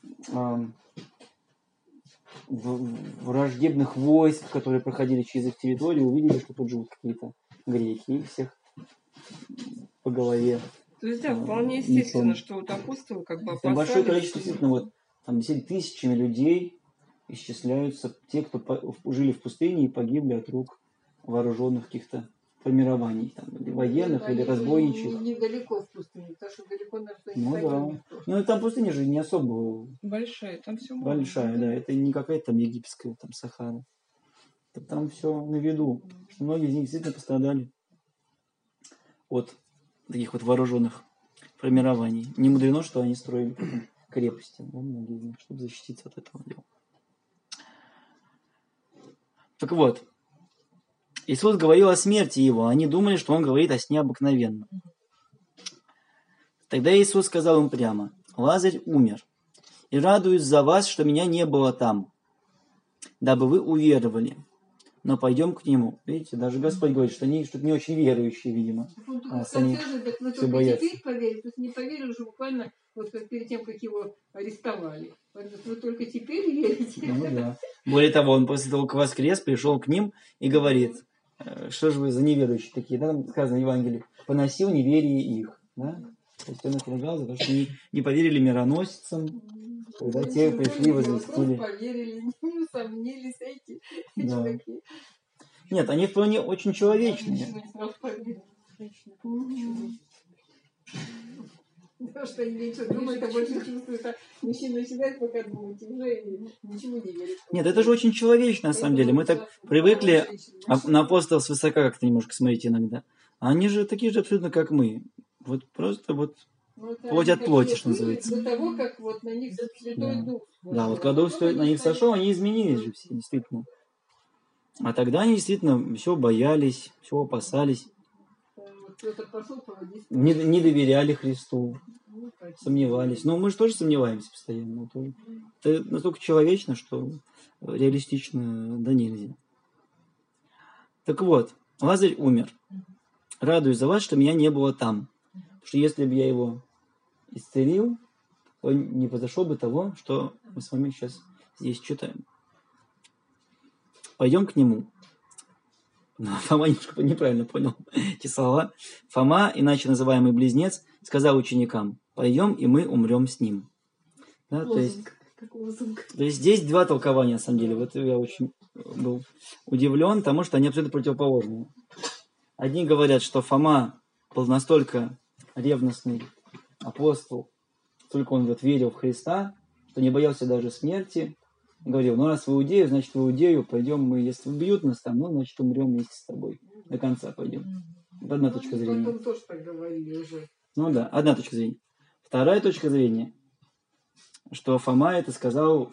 враждебных войск, которые проходили через их территорию, увидели, что тут живут какие-то греки, и всех по голове. То есть, да, вполне естественно, что вот апостолы как бы опасались. Там большое количество, действительно, вот, там действительно тысячами людей исчисляются те, кто жили в пустыне и погибли от рук вооруженных каких-то формирований, там, или военных, или разбойничьих. Недалеко в пустыне, потому что далеко на что не ходили. Ну, и там пустыня же не особо большая, там все большая, да, это не какая-то там египетская там Сахара. Там все на виду, что многие из них действительно пострадали от таких вот вооруженных формирований. Не мудрено, что они строили потом крепости, да, многие из них, чтобы защититься от этого дела. Так вот, Иисус говорил о смерти его, они думали, что он говорит о сне обыкновенном. Тогда Иисус сказал им прямо: Лазарь умер, и радуюсь за вас, что меня не было там, дабы вы уверовали. Но пойдем к нему. Видите, даже Господь говорит, что они что-то не очень верующие, видимо. Они все боятся. Теперь поверили, то есть не поверили уже буквально вот перед тем, как его арестовали. Вы только теперь верите? Ну да. Более того, он после того, как воскрес, пришел к ним и говорит: что же вы за неверующие такие? Да, там сказано в Евангелии: поносил неверие их. Да? То есть он их ругал за то, что не поверили мироносцам, когда те пришли и возвестили. Поверили, не усомнились эти такие. Нет, они вполне очень человечные. Потому что они меньше думают, а больше чувствуют. А мужчина начинает пока думать, и уже ничего не верит. Нет, это же очень человечно, на самом деле. Мы так привыкли на апостолов свысока как-то немножко смотреть иногда. А они же такие же абсолютно, как мы. Вот просто вот плоть от плоти, что называется. До того, как вот на них Святой Дух. Да, вот когда Дух Святой на них сошел, они изменились же все, действительно. А тогда они действительно все боялись, все опасались. Не доверяли Христу, сомневались. Но мы же тоже сомневаемся постоянно. Это настолько человечно, что реалистично да нельзя. Так вот, Лазарь умер. Радуюсь за вас, что меня не было там. Потому что если бы я его исцелил, то не произошло бы того, что мы с вами сейчас здесь читаем. Пойдем к нему. Фома немножко неправильно понял эти слова. Фома, иначе называемый близнец, сказал ученикам: пойдем, и мы умрем с ним. Да, то есть здесь два толкования, на самом деле. Вот я очень был удивлен, потому что они абсолютно противоположные. Одни говорят, что Фома был настолько ревностный апостол, только он вот верил в Христа, что не боялся даже смерти. Говорил: ну раз в Иудею, значит в Иудею пойдем мы, если убьют нас там, ну значит умрем вместе с тобой. До конца пойдем. Это одна точка зрения. Потом тоже так говорили уже. Ну да, одна точка зрения. Вторая точка зрения, что Фома это сказал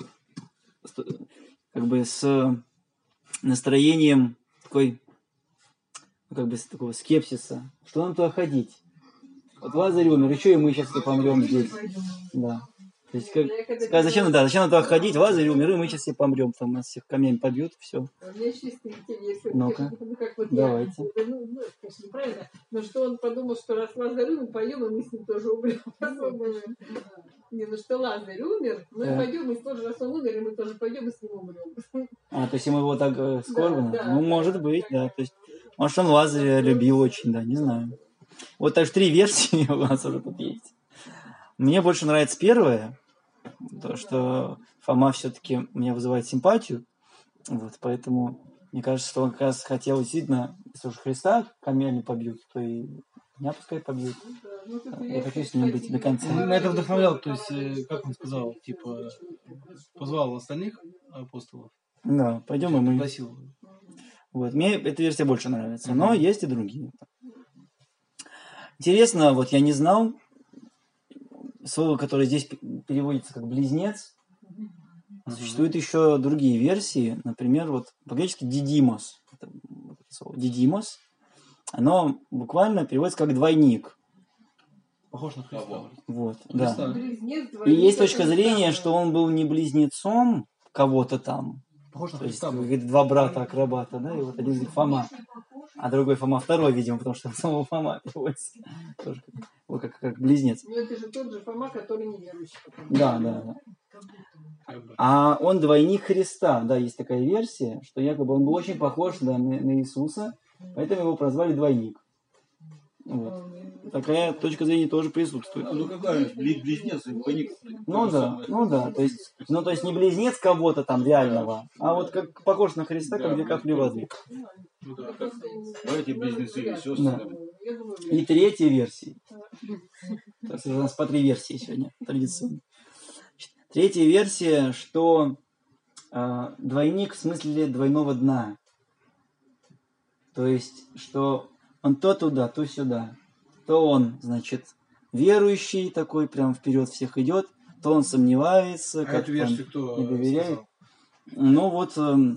как бы с настроением такой, как бы такого скепсиса. Что нам туда ходить? Вот Лазарь умер, еще и мы сейчас все помрем здесь. Да. То есть, как, зачем туда ходить? Лазарь умер, и мы сейчас все помрем. Там нас всех камнями побьют, все. У меня чистый интерес. Ну-ка, давайте. Ну, это, конечно, неправильно. Но что он подумал, что раз Лазарь умер, пойдем, и мы с ним тоже умрем. Не, ну что Лазарь умер, мы пойдем, и тоже раз он умер, и мы тоже пойдем, и с ним умрем. А, то есть ему его так скорбно? Да, ну, может быть, да. То есть, может, он Лазаря любил очень, да, не знаю. Вот так 3 версии у нас уже тут есть. Мне больше нравится первая, то, что Фома все-таки меня вызывает симпатию. Вот, поэтому мне кажется, что он как раз хотел действительно, если уж Христа камнями побьют, то и меня пускай побьют. Я хочу с ним быть до конца. На это вдохновлял, то есть, как он сказал, типа, позвал остальных апостолов. Да, пойдем и мы. Пригласил. Вот, мне эта версия больше нравится, но есть и другие. Интересно, вот я не знал, слово, которое здесь переводится как близнец, существуют еще другие версии, например, вот по-гречески дидимос. Это слово дидимос, оно буквально переводится как двойник. Похож на Христа. Вот, да. Близнец, И есть точка зрения, что он был не близнецом кого-то там. Похож на То есть, Христа. говорит, 2 брата-акробата, да, и вот один из них Фома, а другой Фома второй, видимо, потому что самого Фома переводится тоже как близнец. Но это же тот же Фома, который неверующий. Да. А он двойник Христа, да, есть такая версия, что якобы он был очень похож на Иисуса, поэтому его прозвали двойник. Вот. Такая точка зрения тоже присутствует. Ну какая близнец и двойник? Ну да, то есть не близнец кого-то там реального, а вот как похож на Христа, как 2 капли воды. Эти близнецы и сестры. Да. И третья версия. То есть у нас по 3 версии сегодня традиционно. Третья версия, что двойник в смысле двойного дна. То есть, что он то туда, то сюда. То он, значит, верующий такой, прям вперед всех идет, то он сомневается, как эту версию кто не доверяет. сказал? Ну вот,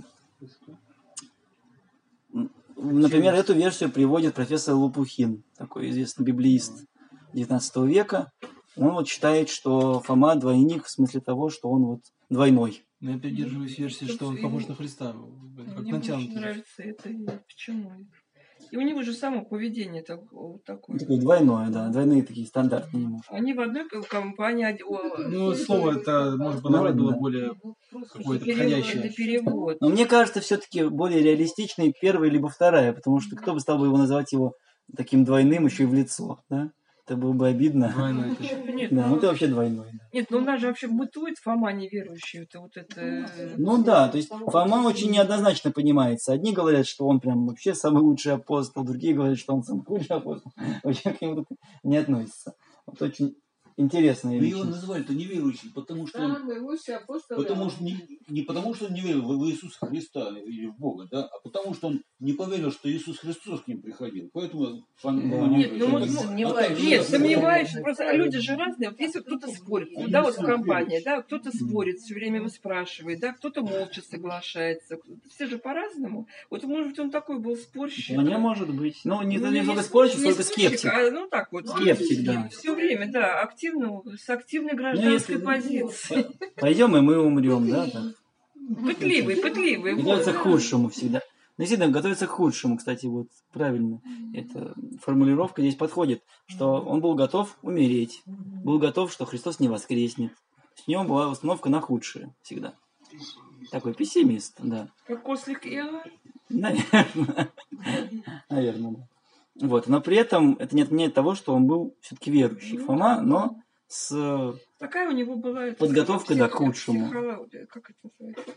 например, эту версию приводит профессор Лопухин, такой известный библеист XIX века. Он вот считает, что Фома двойник в смысле того, что он вот двойной. Но я придерживаюсь версии, что он похож на Христа. Как Мне больше нравится это. Почему? И у него же само поведение такое. Такое двойное, да. Двойные такие стандартные немножко. Они в одной компании... Ну, слово это, может подобрать было более какое-то подходящее. Перевод. Но мне кажется, все-таки более реалистичной первая либо вторая, потому что кто бы стал бы его называть его таким двойным еще и в лицо, да? Это было бы обидно. Двойной. Да, ну ты вообще двойной. Да. Нет, ну у нас же вообще бытует Фома неверующий. Это... Ну да, то есть Фома очень неоднозначно понимается. Одни говорят, что он прям вообще самый лучший апостол, другие говорят, что он самый худший апостол. Вообще к нему тут не относится. Вот очень интересная Мы его вещь. называли-то неверующим, потому что он, Самый лучший апостол. потому что не потому, что он не верил в Иисуса Христа или в Бога, да, а потому что он не поверил, что Иисус Христос к ним приходил. Поэтому он Да. не Нет, верил. ну А вот, так же нет, раз- сомневаешься, просто люди же разные. Вот если кто-то спорит, ну, да, вот в компании, да, кто-то спорит, все время его спрашивает, да, кто-то молча соглашается. Все же по-разному. Вот, может быть, он такой был спорщик. Вполне может быть. Ну, не Ну, столько не спорщик, не сколько скептик. а, ну так вот. Скептик, да. Все время, да, активно, с активной гражданской если- позицией. Пойдем, и мы умрем, да? Так. Пытливый. Готовиться Вот. к худшему всегда. Ну, действительно, готовиться к худшему, кстати, вот правильно. Эта формулировка здесь подходит, что он был готов умереть. Был готов, что Христос не воскреснет. У него была установка на худшее всегда. Такой пессимист, да. Как ослик Иоанн. Наверное. Наверное, да. Вот. Но при этом это не отменяет того, что он был все-таки верующий Фома, но с Такая у него была эта подготовкой, да, к худшему. Как это называется?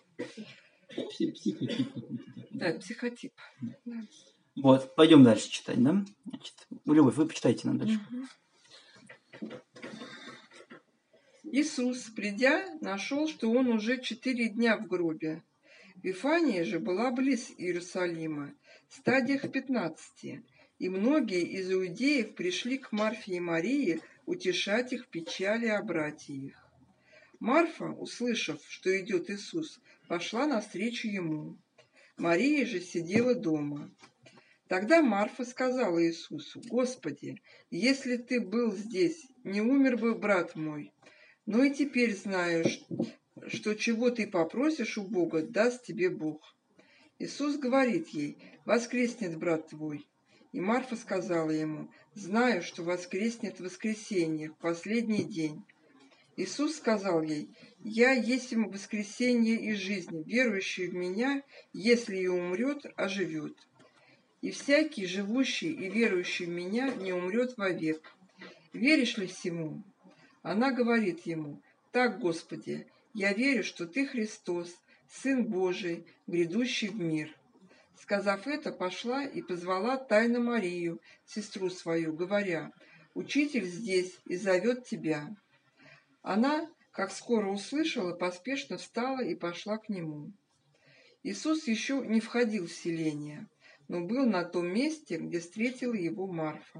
Да, психотип. Да. Вот, пойдем дальше читать, да? Значит, Любовь, вы почитайте нам дальше. Иисус, придя, нашел, что он уже 4 дня в гробе. Вифания же была близ Иерусалима, в стадиях 15, и многие из иудеев пришли к Марфе и Марии утешать их в печали о брате их. Марфа, услышав, что идет Иисус, пошла навстречу ему. Мария же сидела дома. Тогда Марфа сказала Иисусу: «Господи, если ты был здесь, не умер бы брат мой. Но и теперь знаю, что чего ты попросишь у Бога, даст тебе Бог». Иисус говорит ей: «Воскреснет брат твой». И Марфа сказала ему: «Знаю, что воскреснет в воскресенье, в последний день». Иисус сказал ей: «Я есть воскресенье и жизнь. Верующий в Меня, если и умрет, оживет. И всякий, живущий и верующий в Меня, не умрет вовек. Веришь ли всему?» Она говорит ему: «Так, Господи, я верю, что Ты Христос, Сын Божий, грядущий в мир». Сказав это, пошла и позвала тайно Марию, сестру свою, говоря: «Учитель здесь и зовет тебя». Она, как скоро услышала, поспешно встала и пошла к нему. Иисус еще не входил в селение, но был на том месте, где встретила его Марфа.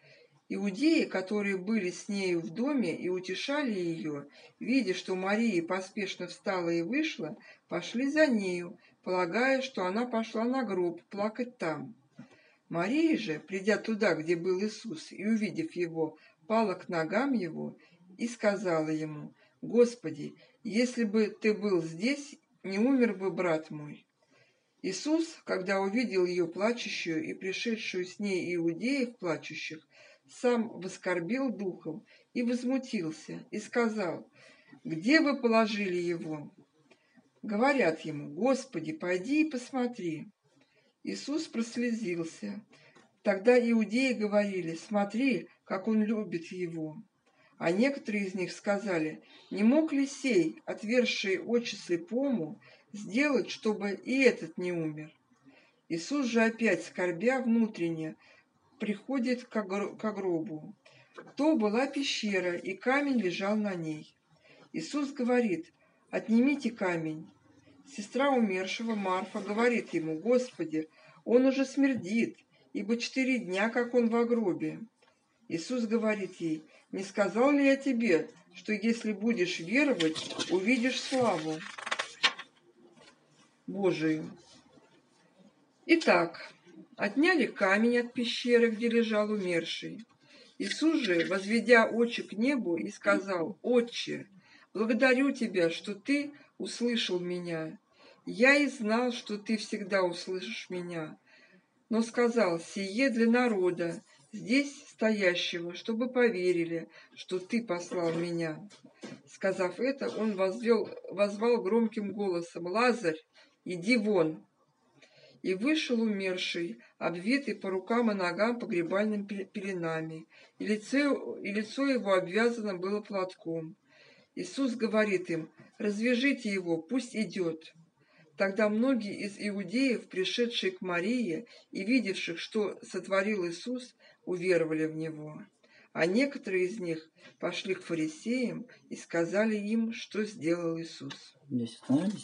Иудеи, которые были с нею в доме и утешали ее, видя, что Мария поспешно встала и вышла, пошли за нею, полагая, что она пошла на гроб плакать там. Мария же, придя туда, где был Иисус, и увидев его, пала к ногам его и сказала ему: «Господи, если бы ты был здесь, не умер бы брат мой». Иисус, когда увидел ее плачущую и пришедшую с ней иудеев плачущих, сам воскорбил духом и возмутился, и сказал: «Где вы положили его?» Говорят ему: «Господи, пойди и посмотри». Иисус прослезился. Тогда иудеи говорили: «Смотри, как он любит его». А некоторые из них сказали: «Не мог ли сей, отверзший очи слепому, сделать, чтобы и этот не умер?» Иисус же опять, скорбя внутренне, приходит к гробу. То была пещера, и камень лежал на ней. Иисус говорит: «Отнимите камень». Сестра умершего Марфа говорит ему: «Господи, он уже смердит, ибо 4 дня, как он в гробе». Иисус говорит ей: «Не сказал ли я тебе, что если будешь веровать, увидишь славу Божию?» Итак, отняли камень от пещеры, где лежал умерший. Иисус же, возведя очи к небу, и сказал: «Отче, благодарю Тебя, что Ты услышал меня. Я и знал, что Ты всегда услышишь меня, но сказал сие для народа, здесь стоящего, чтобы поверили, что Ты послал меня». Сказав это, он воззвал громким голосом: «Лазарь, иди вон!» И вышел умерший, обвитый по рукам и ногам погребальными пеленами, и лицо его обвязано было платком. Иисус говорит им: «Развяжите его, пусть идет». Тогда многие из иудеев, пришедшие к Марии и видевших, что сотворил Иисус, уверовали в Него. А некоторые из них пошли к фарисеям и сказали им, что сделал Иисус. Здесь остановились.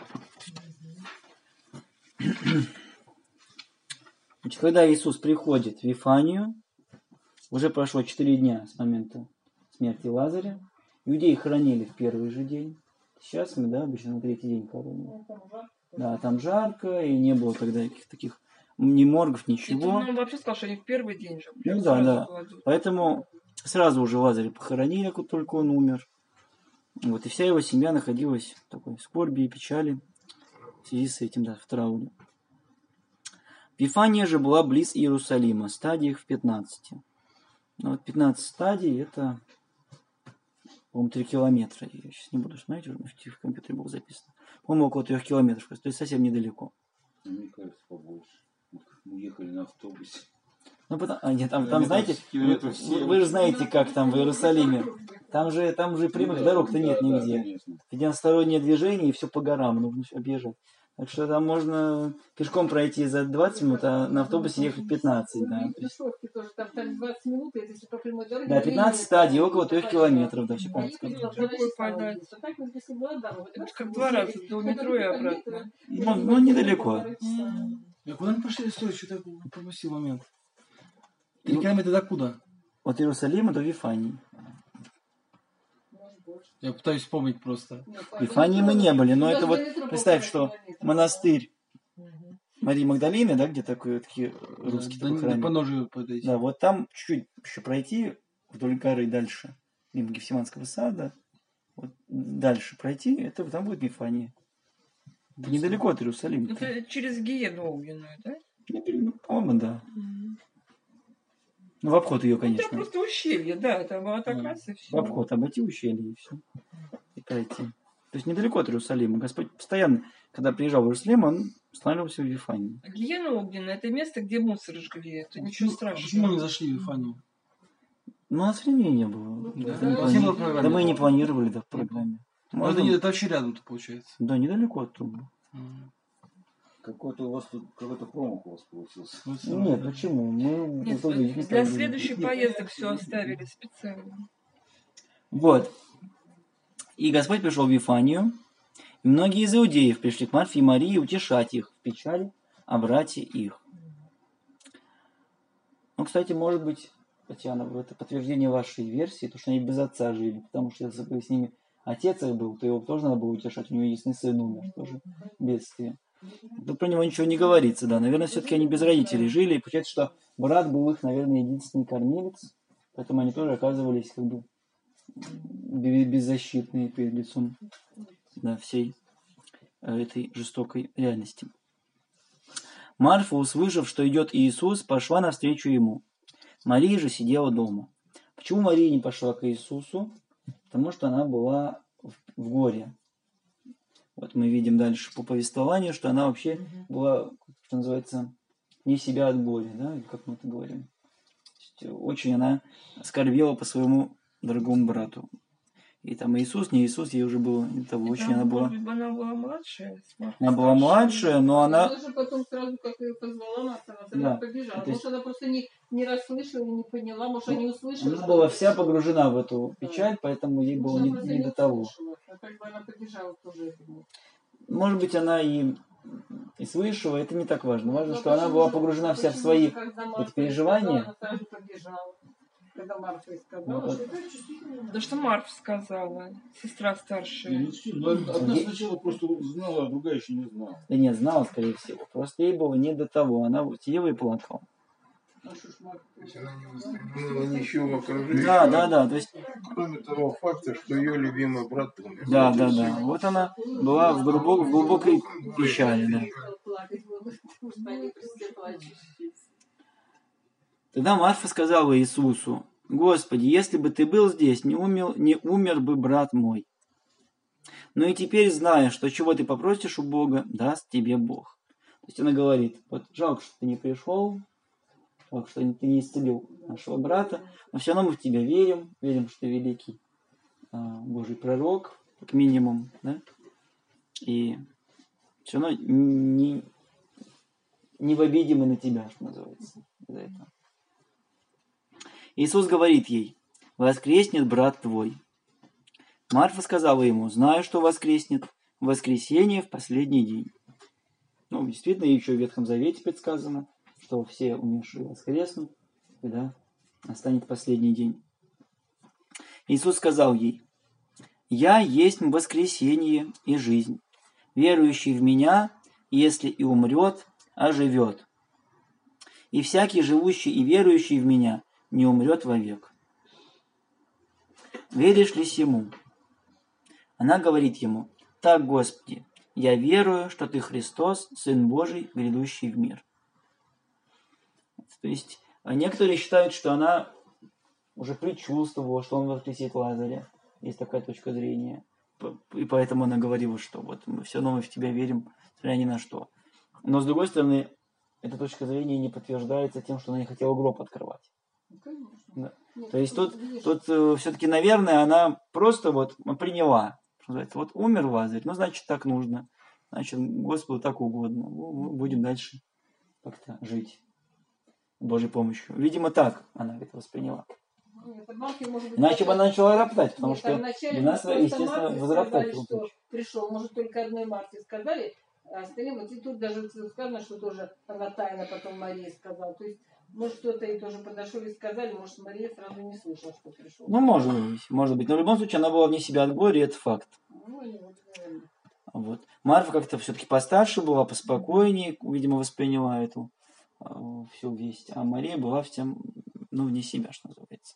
Значит, когда Иисус приходит в Вифанию, уже прошло 4 дня с момента смерти Лазаря. Иудеи хоронили в первый же день. Сейчас мы, да, обычно на 3-й день хороним. Да, там жарко, и не было тогда каких-то таких ни моргов, ничего. Он вообще сказал, что они в первый день же. Ну да. Поэтому сразу уже Лазаря похоронили, как только он умер. Вот, и вся его семья находилась в такой скорби и печали в связи с этим, да, в трауре. Вифания же была близ Иерусалима, стадиях в 15. Ну, вот 15 стадий, это, по-моему, 3 километра. Я сейчас не буду смотреть, уже в компьютере было записано. По-моему, около 3 километров, то есть совсем недалеко. Мне кажется, побольше. Мы ехали на автобусе. Ну, нет, там знаете, вы же знаете, как там в Иерусалиме. Там же прямых дорог-то нет нигде. Единостороннее движение, и все по горам, нужно объезжать. Так что там можно пешком пройти за 20 минут, а на автобусе ехать 15. Да, там 20 минут, если по прямой дороге. Да, 15 стадий, около 3 километров, да, все правильно сказали. Это как 2 раза до метро и обратно. Ну, недалеко. Куда мы пошли? Стой, что-то пропустил момент. 3 километра до куда? От Иерусалима до Вифании. Я пытаюсь вспомнить просто. В Вифании мы не были, но это вот, представь, что монастырь Марии Магдалины, да, где такие русские храмы. Да, вот там чуть-чуть еще пройти вдоль горы дальше, мимо Гефсиманского сада, вот дальше пройти, это там будет Вифания. Это недалеко от Иерусалима. Это через Гиену огненную, да? Ну, по-моему, да. Ну, в обход ее, конечно. Это просто ущелье, да, там вот оказывается и все. В обход обойти ущелье и все. И пройти. То есть недалеко от Иерусалима. Господь постоянно, когда приезжал в Иерусалим, он останавливался в Вифании. Гиена огненная — это место, где мусор жгли. Это ничего страшного. Почему не зашли в Вифанию? Ну, у нас времени не было. Да мы и не планировали, да, в программе. Это вообще рядом-то получается. Да, недалеко оттуда. Какой-то у вас тут, какой-то промах у вас получился. Нет, почему? Для следующих поездок все оставили специально. Вот. И Господь пришел в Вифанию, и многие из иудеев пришли к Марфе и Марии утешать их в печали о брате их. Ну, кстати, может быть, Татьяна, это подтверждение вашей версии, то, что они без отца жили, потому что если бы с ними отец их был, то его тоже надо было утешать, у него единственный сын умер, тоже бедствие. Тут про него ничего не говорится, да. Наверное, все-таки они без родителей жили, и получается, что брат был их, наверное, единственный кормилец, поэтому они тоже оказывались как бы беззащитные перед лицом, да, всей этой жестокой реальности. Марфа, услышав, что идет Иисус, пошла навстречу ему. Мария же сидела дома. Почему Мария не пошла к Иисусу? Потому что она была в горе. Вот мы видим дальше по повествованию, что она вообще была, что называется, не себя от горя, да, или как мы это говорим. Очень она скорбела по своему дорогому брату. И там Иисус, не Иисус, ей уже было не того, очень она была... Она была младшая. Она была младшая, но она... Она же потом сразу, как ее позвала, она побежала. Да, может, она просто не расслышала, не поняла, может, они услышали. Она была вся погружена в эту печаль, поэтому ей было не до того. Как бы она побежала тоже. Может быть, она и слышала, это не так важно. Важно, что она была погружена вся в свои переживания. Она сразу побежала. Когда Марфа сказала, да что Марфа сказала, сестра старшая. Одна сначала просто знала, а другая еще не знала. Да нет, знала, скорее всего. Просто ей было не до того. Она сидела и плакала. То есть она не воспринимала ничего в окружении. Да. То есть... Кроме того факта, что ее любимый брат умер. Да. Вот она была в глубокой печали. Да. Тогда Марфа сказала Иисусу: «Господи, если бы ты был здесь, не умер бы брат мой. Но и теперь, зная, что чего ты попросишь у Бога, даст тебе Бог». То есть она говорит: вот жалко, что ты не пришел, жалко, что ты не исцелил нашего брата, но все равно мы в тебя верим, что ты великий Божий пророк, как минимум, да? И все равно не в обиде мы на тебя, что называется, за это. Иисус говорит ей: «Воскреснет брат твой». Марфа сказала ему: «Знаю, что воскреснет в воскресенье в последний день». Ну, действительно, еще в Ветхом Завете предсказано, что все умершие воскреснут, когда настанет последний день. Иисус сказал ей: «Я есть воскресение и жизнь. Верующий в Меня, если и умрет, оживет. И всякий, живущий и верующий в Меня, не умрет вовек. Веришь ли сему?» Она говорит ему: «Так, Господи, я верую, что Ты Христос, Сын Божий, грядущий в мир». То есть некоторые считают, что она уже предчувствовала, что Он воскресит Лазаря. Есть такая точка зрения. И поэтому она говорила, что вот мы все равно в Тебя верим, несмотря ни на что. Но с другой стороны, эта точка зрения не подтверждается тем, что она не хотела гроб открывать. Да. То есть тут все-таки, наверное, она просто вот приняла. Вот умер Лазарь, ну, значит, так нужно. Значит, Господу так угодно. Мы будем дальше как-то жить Божьей помощью. Видимо, так она это восприняла. Иначе бы она начала роптать, потому что вина своя, естественно, возроптать. Пришел, может, только одной Марте сказали, а остальным, вот и тут даже сказано, что тоже она тайно потом Марии сказала. То есть, может, кто-то и тоже подошел и сказали, может, Мария сразу не слышала, что пришел. Ну, может быть. Но в любом случае она была вне себя от горя, это факт. Вот. Марфа как-то все-таки постарше была, поспокойнее, видимо, восприняла эту всю весть. А Мария была всем, вне себя, что называется.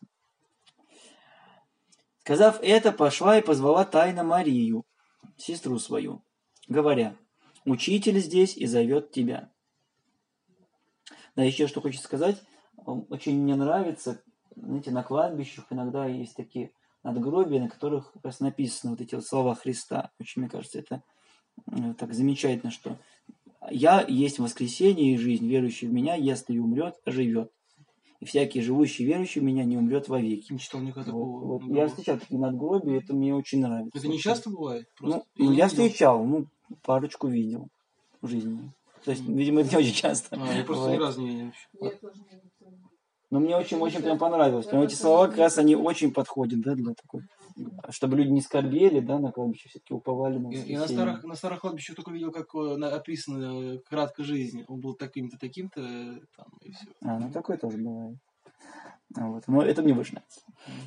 Сказав это, пошла и позвала тайно Марию, сестру свою, говоря: «Учитель здесь и зовет тебя». Да, еще что хочется сказать, очень мне нравится, знаете, на кладбищах иногда есть такие надгробия, на которых как раз написаны вот эти вот слова Христа. Очень, мне кажется, это так замечательно, что «Я есть воскресение и жизнь, верующий в Меня, если и умрет, оживет. И всякий живущий, верующий в Меня, не умрет вовеки». Не читал никогда такого. Вот. Я встречал такие надгробия, это мне очень нравится. Это не часто бывает? Я встречал, парочку видел в жизни. То есть, видимо, это не очень часто. Я просто ни разу не видел. Но мне очень прям понравилось. Прям эти слова как раз они очень подходят, да, для такой, чтобы люди не скорбели, да, на кладбище, все-таки уповали на воскресенье. Я на старых кладбищах только видел, как описана краткая жизнь. Он был таким-то, таким-то, там, и все. Такое тоже бывает. Вот. Но это мне больше нравится.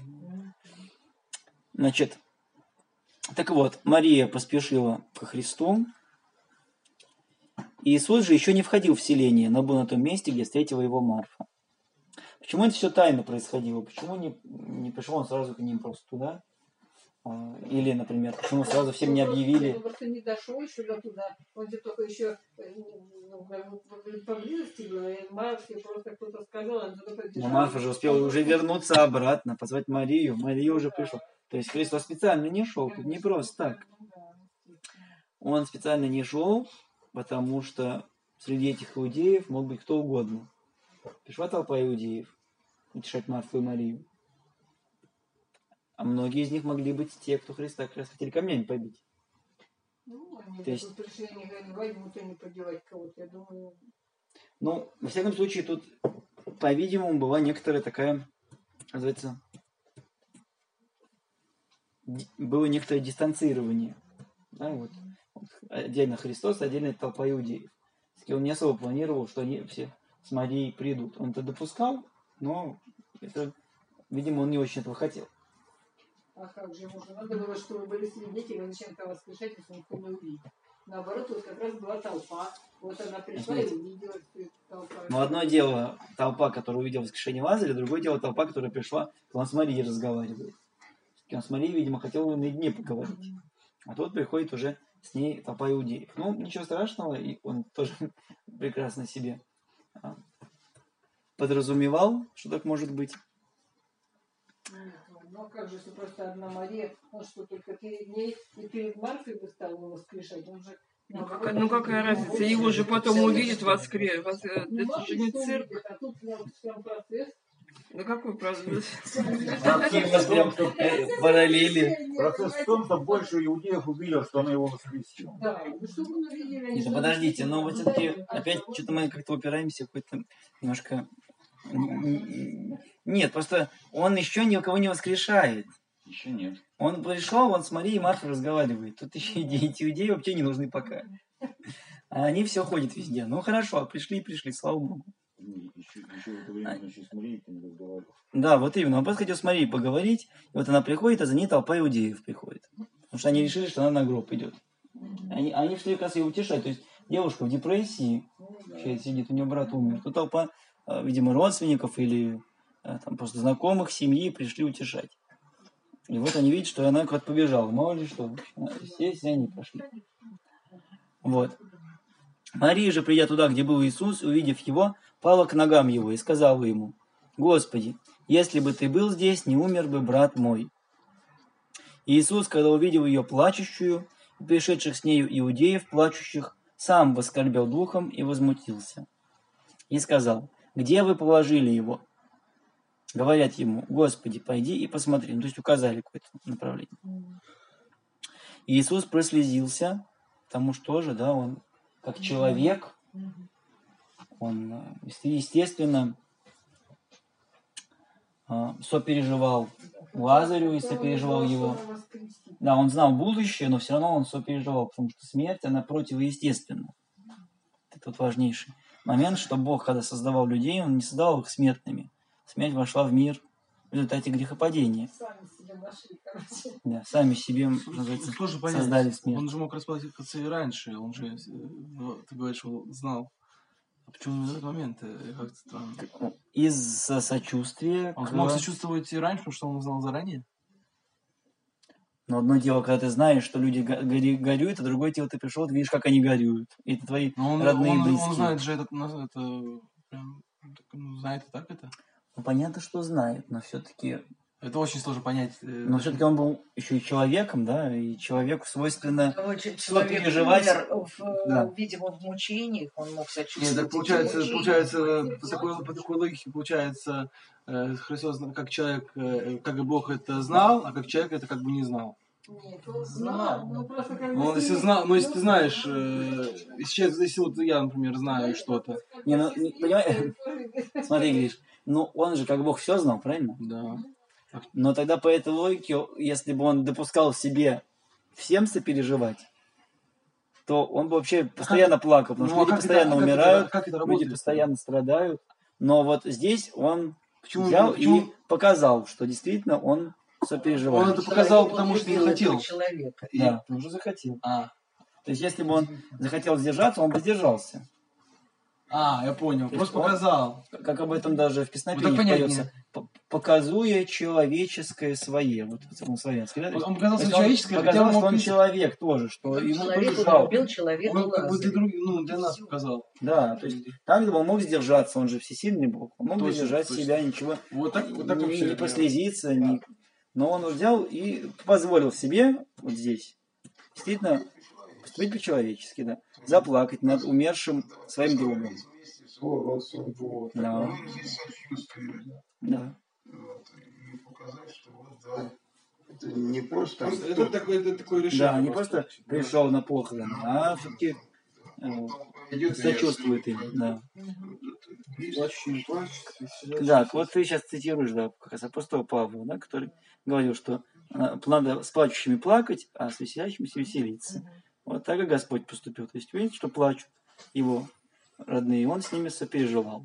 Значит, так вот, Мария поспешила ко Христу. Иисус же еще не входил в селение, но был на том месте, где встретила его Марфа. Почему это все тайно происходило? Почему не пришел он сразу к ним просто туда? Или, например, почему сразу всем не объявили? Он просто не дошел еще туда. Он где только еще поблизости был, и Марфе просто кто-то сказал. Но Марфа же успела уже вернуться обратно, позвать Марию. Мария уже пришла. То есть Христос специально не шел, тут не просто так. Он специально не шел, потому что среди этих иудеев мог быть кто угодно. Пришла толпа иудеев утешать Марфу и Марию. А многие из них могли быть те, кто Христа как раз хотели камнями побить. Они то есть пришли, они говорили, возьмут они подевать кого-то, я думаю. Во всяком случае, тут, по-видимому, была некоторая такая, называется, было некоторое дистанцирование. Да, вот. Отдельно Христос, отдельно толпа иудеев. Он не особо планировал, что они все с Марией придут. Он это допускал, но это, видимо, он не очень этого хотел. А как же ему? Надо было, чтобы были свидетели, зачем там воскрешать, если никто не увидит. Наоборот, вот как раз была толпа. Вот она пришла и увидела толпу. Но одно дело толпа, которая увидела воскрешение Лазаря, другое дело толпа, которая пришла, он с Марией разговаривает. Он с Марией, видимо, хотел наедине поговорить. А тут приходит уже с ней толпа иудеев. Ничего страшного, и он тоже прекрасно себе подразумевал, что так может быть. Ну, как же, если просто одна Мария, он что, только перед ней и перед Марфой бы стал воскрешать? Он же, какая разница? Его же потом увидят воскрес. Это же не цирк. А тут сам процесс. Какой процесс? Параллели. Процесс в том, что больше иудеев увидел, что она его воскресила. Да, чтобы мы видели. Подождите, но вот все-таки опять что-то мы как-то упираемся в какой-то немножко Нет, просто он еще никого не воскрешает. Еще нет. Он пришел, он с Марией и Марфой разговаривает. Тут еще эти иудеи вообще не нужны пока. А они все ходят везде. Ну хорошо, пришли, слава Богу. Еще в это время еще с Марией не разговаривал. Да, вот именно. Он просто хотел с Марией поговорить. И вот она приходит, а за ней толпа иудеев приходит. Потому что они решили, что она на гроб идет. Они шли как раз ее утешать. То есть девушка в депрессии сидит, у нее брат умер. Тут толпа, видимо, родственников или там просто знакомых, семьи пришли утешать. И вот они видят, что она куда-то побежала. Мало ли что. Здесь они пошли. Вот. Мария же, придя туда, где был Иисус, увидев его, пала к ногам его и сказала ему: «Господи, если бы ты был здесь, не умер бы брат мой». И Иисус, когда увидел ее плачущую, и пришедших с нею иудеев, плачущих, сам воскорбел духом и возмутился. И сказал: «Где вы положили его?» Говорят ему: «Господи, пойди и посмотри». Ну, то есть указали какое-то направление. И Иисус прослезился, потому что тоже, да, он как человек, он, естественно, сопереживал Лазарю и сопереживал его. Да, он знал будущее, но все равно он сопереживал, потому что смерть, она противоестественна. Это вот важнейший момент, что Бог, когда создавал людей, он не создавал их смертными. Смерть вошла в мир в результате грехопадения. Сами себя нашли, короче. Да, сами себе, называется, создали смерть. Он же мог расплатиться и раньше, он же, ты говоришь, что знал. А почему в этот момент? Как-то странно. Из-за сочувствия. Он мог сочувствовать и раньше, потому что он знал заранее? Но одно дело, когда ты знаешь, что люди горюют, а другое дело, ты пришел, ты видишь, как они горюют. И это твои родные и близкие. Он знает же это прям, знает и так это? Ну, понятно, что знает, но все-таки... Это очень сложно понять. Но все-таки он был еще и человеком, да, и человеку свойственно сопереживать. Видимо, в мучениях он мог сочувствовать. Нет, так получается, по такой логике, получается, Христос как человек, как и Бог это знал, а как человек это как бы не знал. Нет, он знал. Ну, просто как бы... если ты знаешь, если вот я, например, знаю что-то. Понимаешь? Смотри, Гриш, ну он же как Бог все знал, правильно? Да. Но тогда по этой логике, если бы он допускал себе всем сопереживать, то он бы вообще постоянно плакал, потому что люди постоянно умирают, люди постоянно страдают. Но вот здесь он взял и показал, что действительно он сопереживает. Он это показал, потому что не хотел. Да, он уже захотел. То есть если бы он захотел сдержаться, он бы сдержался. Я понял. Просто показал. Как об этом даже в песнопении поется. Показуя человеческое свое. Вот в славянском. Да? Он показал свое человеческое, показал, что он человек тоже, что ему тоже жалко. Он как бы для нас показал. Да, то есть там, где он мог сдержаться, он же всесильный Бог. Он мог сдержать себя, ничего, не послезиться. Но он взял и позволил себе вот здесь действительно поступить по-человечески, да, заплакать над умершим своим другом. Да. Да. Это не просто... Это такое решение. Да, не просто пришел на похороны, а все-таки сочувствует им. Да. Да, вот ты сейчас цитируешь, да, как раз апостола Павла, да, который говорил, что надо с плачущими плакать, а с веселящимися веселиться. Вот так и Господь поступил. То есть видите, что плачут его родные, он с ними сопереживал.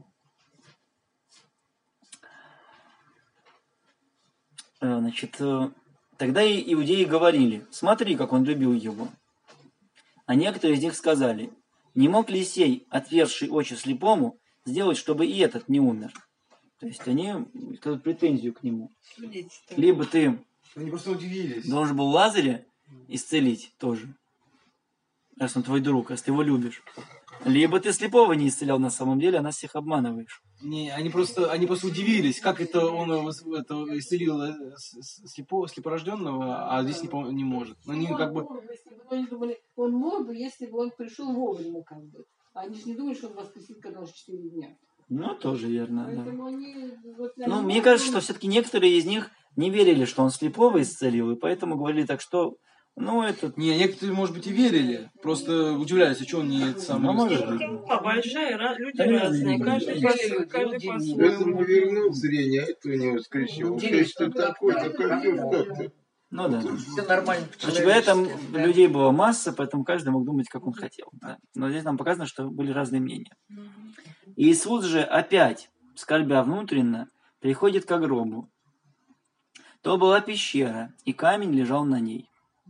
Значит, тогда и иудеи говорили: смотри, как он любил его. А некоторые из них сказали: не мог ли сей, отверзший очи слепому, сделать, чтобы и этот не умер? То есть они какую-то претензию к нему. Либо ты должен был Лазаря исцелить тоже, раз он твой друг, если ты его любишь. Либо ты слепого не исцелял на самом деле, а нас всех обманываешь. Не, они просто удивились, как это он исцелил слепорожденного, а здесь не может. Они как бы... Они думали, он мог бы, если бы он пришел вовремя, как бы. Они же не думали, что он воскресит, когда уже 4 дня. Ну, тоже верно, да. Ну, мне кажется, что все-таки некоторые из них не верили, что он слепого исцелил, и поэтому говорили так, что Ну, это... Не, некоторые, может быть, и верили. Просто удивлялись, а что он не сам Ну, не может сказал. быть. Толпа большая, люди Там разные, люди, каждый Поэтому по-своему. вернул зрение, а это не воскресил. Что такое-то, как так-то? Ну да. Все нормально. Короче говоря, там людей была масса, поэтому каждый мог думать, как он хотел. Да. Но здесь нам показано, что были разные мнения. Иисус же опять, скорбя внутренно, приходит к гробу. То была пещера, и камень лежал на ней.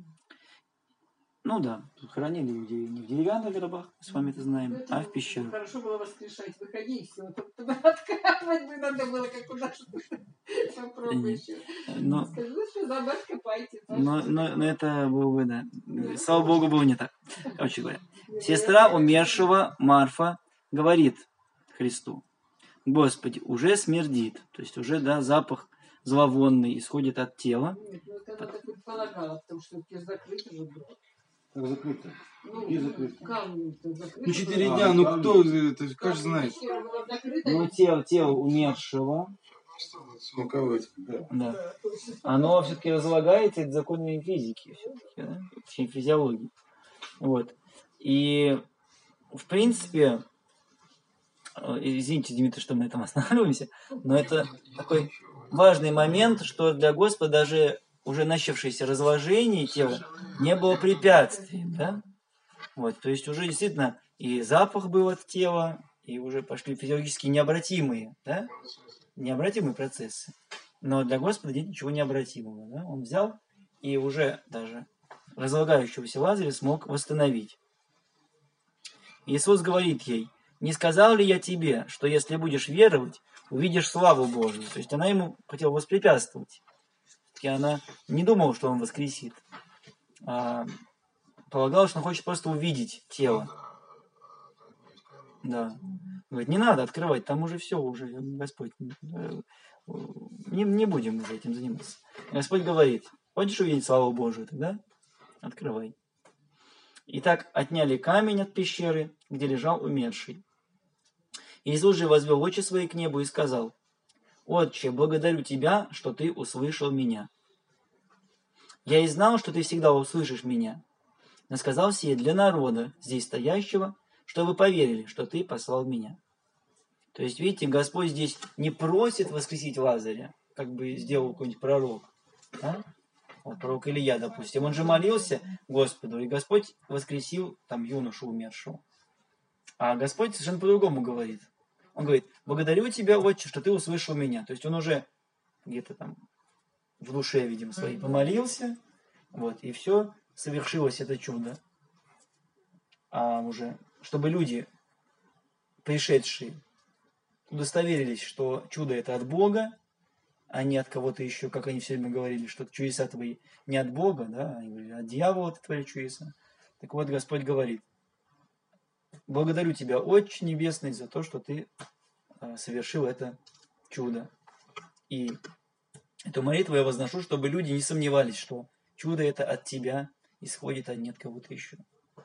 Ну да, тут хоронили людей не в деревянных гробах, с вами это знаем, а в пещерах. Хорошо было воскрешать, выходи и все. Туда откапывать бы надо было, как куда-то. Попробуй еще. Но, Скажи, что за нас копайте. но это было бы, да. Слава Богу, было не так. Короче говоря. Сестра умершего Марфа говорит Христу: Господи, уже смердит. То есть уже, да, запах зловонный исходит от тела. Нет, ну это она так предполагала, потому что это закрыто же было. Так закрыто. Ну, И закрыто. камни-то закрыты. Ну, 4 дня, ну кто, это каждый знает. Пещера была закрыта, Ну, тело умершего, Смаковать. да, оно все-таки разлагается, это законы физики, все-таки, да? Точнее, физиологии. Вот. И, в принципе, извините, Дмитрий, что мы на этом останавливаемся, но это такой важный момент, что для Господа даже уже начавшееся разложение тела не было препятствием, да? Вот, то есть уже действительно и запах был от тела, и уже пошли физиологически необратимые, да? Необратимые процессы. Но для Господа нет ничего необратимого, да? Он взял и уже даже разлагающегося Лазаря смог восстановить. Иисус говорит ей: не сказал ли я тебе, что если будешь веровать, увидишь славу Божию? То есть она ему хотела воспрепятствовать. И она не думала, что он воскресит. А полагала, что он хочет просто увидеть тело. Да. Говорит, не надо открывать, там уже все, уже Господь. Не будем уже этим заниматься. Господь говорит: хочешь увидеть славу Божию, тогда открывай. Итак, отняли камень от пещеры, где лежал умерший. Иисус же возвел очи свои к небу и сказал: Отче, благодарю Тебя, что Ты услышал меня. Я и знал, что Ты всегда услышишь меня, но сказал сие для народа, здесь стоящего, чтобы поверили, что Ты послал меня. То есть, видите, Господь здесь не просит воскресить Лазаря, как бы сделал какой-нибудь пророк. Да? Вот пророк Илия, допустим. Он же молился Господу, и Господь воскресил там юношу умершего. А Господь совершенно по-другому говорит. Он говорит: благодарю Тебя, Отче, что Ты услышал меня. То есть он уже где-то там в душе, видимо, своей помолился, вот, и все, совершилось это чудо. А уже, чтобы люди, пришедшие, удостоверились, что чудо это от Бога, а не от кого-то еще, как они все время говорили, что чудеса твои не от Бога, да, они говорили, от дьявола ты твои чудеса. Так вот, Господь говорит: благодарю Тебя, Отче Небесный, за то, что Ты совершил это чудо. И эту молитву я возношу, чтобы люди не сомневались, что чудо это от Тебя исходит, а не от кого-то еще.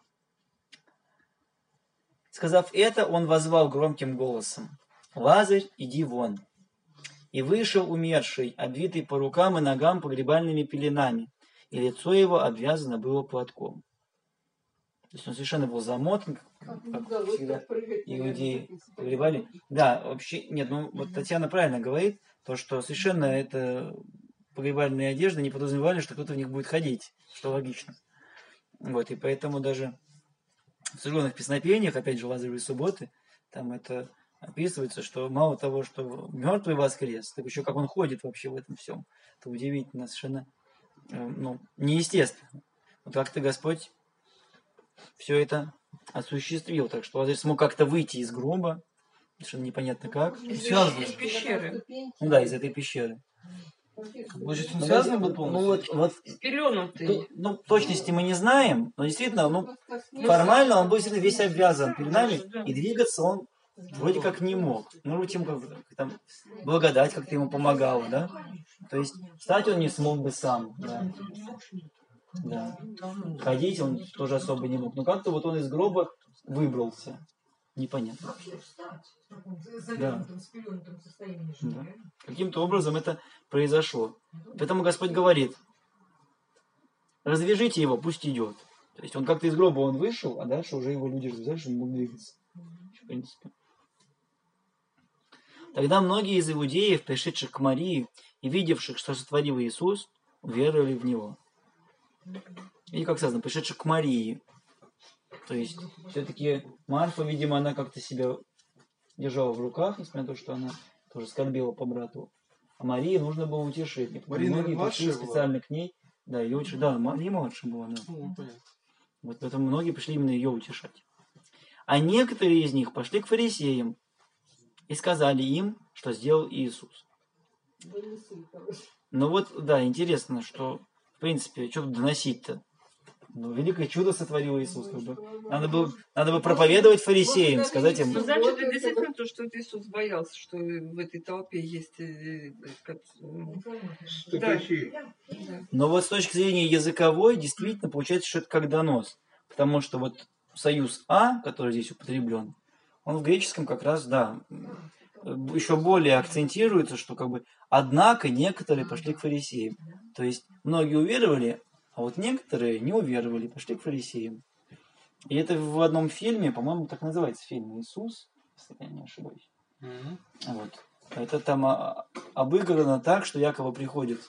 Сказав это, он воззвал громким голосом: Лазарь, иди вон. И вышел умерший, обвитый по рукам и ногам погребальными пеленами, и лицо его обвязано было платком. То есть он совершенно был замотан, как всегда иудеи погребали. Да, вообще, нет, ну вот Татьяна правильно говорит, то, что совершенно это погребальные одежды не подразумевали, что кто-то в них будет ходить, что логично. Вот, и поэтому даже в сожженных песнопениях, опять же, Лазаревой субботы, там это описывается, что мало того, что мертвый воскрес, так еще как он ходит вообще в этом всем. Это удивительно, совершенно неестественно. Вот как-то Господь все это осуществил, так что Лазарь смог как-то выйти из гроба, совершенно непонятно как. Из пещеры. Ну да, из этой пещеры. Может, он связан был полностью? Ну вот Спеленутый. ну, точности мы не знаем, но действительно, формально он был действительно весь обвязан пеленами, и двигаться он вроде как не мог. Может быть, ему там благодать как-то ему помогала, да? То есть встать он не смог бы сам, да. Да. Ходить он тоже особо не мог. Но как-то вот он из гроба выбрался. Непонятно. Да. Да. Каким-то образом это произошло. Поэтому Господь говорит: развяжите его, пусть идет. То есть он как-то из гроба он вышел, а дальше уже его люди развязали, чтобы он мог двигаться. В принципе. Тогда многие из иудеев, пришедших к Марии и видевших, что сотворил Иисус, уверовали в Него. И, как сказано, пришедших к Марии. То есть, все-таки Марфа, видимо, она как-то себя держала в руках, несмотря на то, что она тоже скорбела по брату. А Марии нужно было утешить. Мария, многие младшая пришли была? специально к ней. Да, ее утешить. Да, Мария младшая была. Да. Понятно. Вот поэтому многие пришли именно ее утешать. А некоторые из них пошли к фарисеям и сказали им, что сделал Иисус. Ну вот, да, интересно, что, в принципе, что тут доносить-то? Ну, великое чудо сотворил Иисус. Как бы. Надо бы проповедовать фарисеям, сказать им... Ну, значит, это действительно то, что Иисус боялся, что в этой толпе есть... Да. Но вот с точки зрения языковой, действительно, получается, что это как донос. Потому что вот союз «а», который здесь употреблен, он в греческом как раз, да, еще более акцентируется, что как бы «однако некоторые пошли к фарисеям». То есть многие уверовали, а вот некоторые не уверовали, пошли к фарисеям. И это в одном фильме, по-моему, так называется фильм «Иисус», если я не ошибаюсь. Вот. Это там обыграно так, что якобы приходит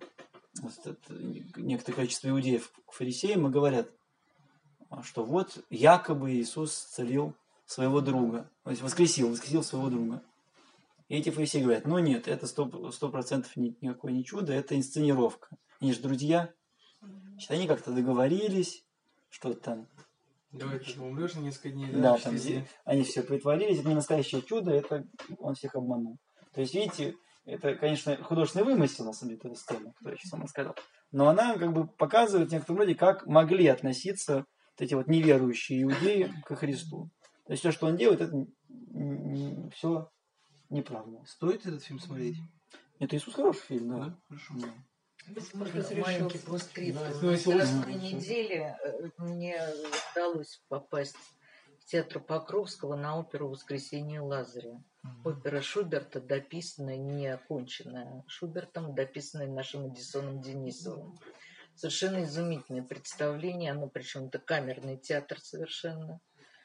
некоторое количество иудеев к фарисеям и говорят, что вот якобы Иисус исцелил своего друга, то есть воскресил своего друга. И эти фарисеи говорят, ну нет, это 100% никакое не чудо, это инсценировка. Они же друзья. Значит, они как-то договорились, что там. Давай ты умрешь на несколько дней. Да, там они все притворились, это не настоящее чудо, это он всех обманул. То есть, видите, это, конечно, художественный вымысел, на самом деле, эта сцена, которую я сейчас вам рассказал. Но она как бы показывает в некотором роде, как могли относиться вот эти вот неверующие иудеи ко Христу. То есть, все, что он делает, это все неправда. Стоит этот фильм смотреть? Это Иисус хороший фильм, да. Хорошо. Да. Маленький постскриптум. Ну, если На вы- прошлой неделе мне удалось попасть в театр Покровского на оперу «Воскресенье Лазаря». Опера Шуберта, дописанная, не оконченная Шубертом, дописанная нашим Эдисоном Денисовым. Совершенно изумительное представление, оно причем это камерный театр совершенно.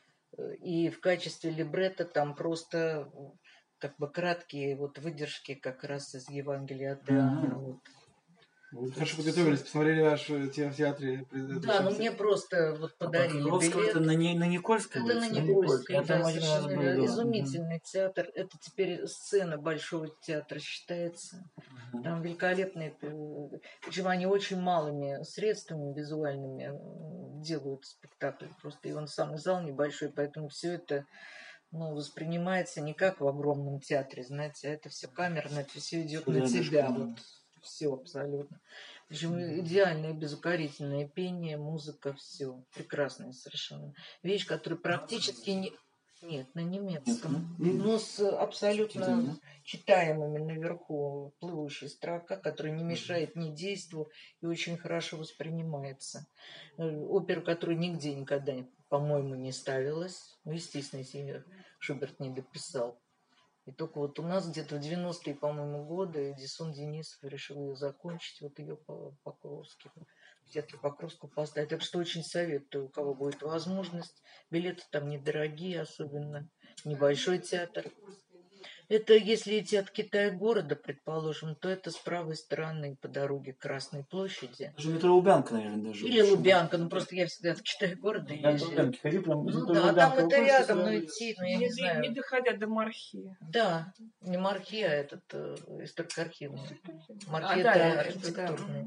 И в качестве либретто там просто как бы краткие вот выдержки как раз из Евангелия от Иоанна. Вот. Вы хорошо подготовились, посмотрели ваш в театре. Да, но мне просто вот подарили Покровского билет. это на Никольской Это на улице? Никольской, Я там да, один раз был, совершенно да. изумительный театр. Это теперь сцена Большого театра считается. Там великолепные, причем они очень малыми средствами визуальными делают спектакль. Просто и он самый зал небольшой, поэтому все это воспринимается не как в огромном театре, знаете, а это все камерно, это все идет на тебя. Вот. Все абсолютно. Причем идеальное, безукорительное пение, музыка, все. Прекрасная совершенно. Вещь, которая практически не... Нет, на немецком. Но с абсолютно читаемыми наверху плывущей строка, которая не мешает ни действу и очень хорошо воспринимается. Опера, которая нигде никогда, по-моему, не ставилась. Ну, естественно, если ее Шуберт не дописал. И только вот у нас где-то в 90-е, по-моему, годы Эдисон Денисов решил ее закончить, вот ее в театре Покровского поставить. Так что очень советую, у кого будет возможность. Билеты там недорогие, особенно небольшой театр. Это если идти от Китая города, предположим, то это с правой стороны по дороге к Красной площади. Даже метро Лубянка, наверное, даже. Или Лубянка, ну просто я всегда от Китая города езжу. Лубянки ходи, прям из Ну метро да, Лубянка там это выходишь, рядом, сразу- но идти, ну я не Не знаю. доходя до Мархи. Да, не Мархи, а этот историко-архивный. Мархи Да, это это архитектурный.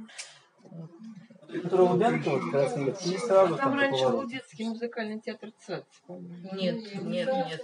Метро Лубянка, вот как раз и сразу Там раньше поворот. был детский музыкальный театр ЦАЦ, по-моему. Нет.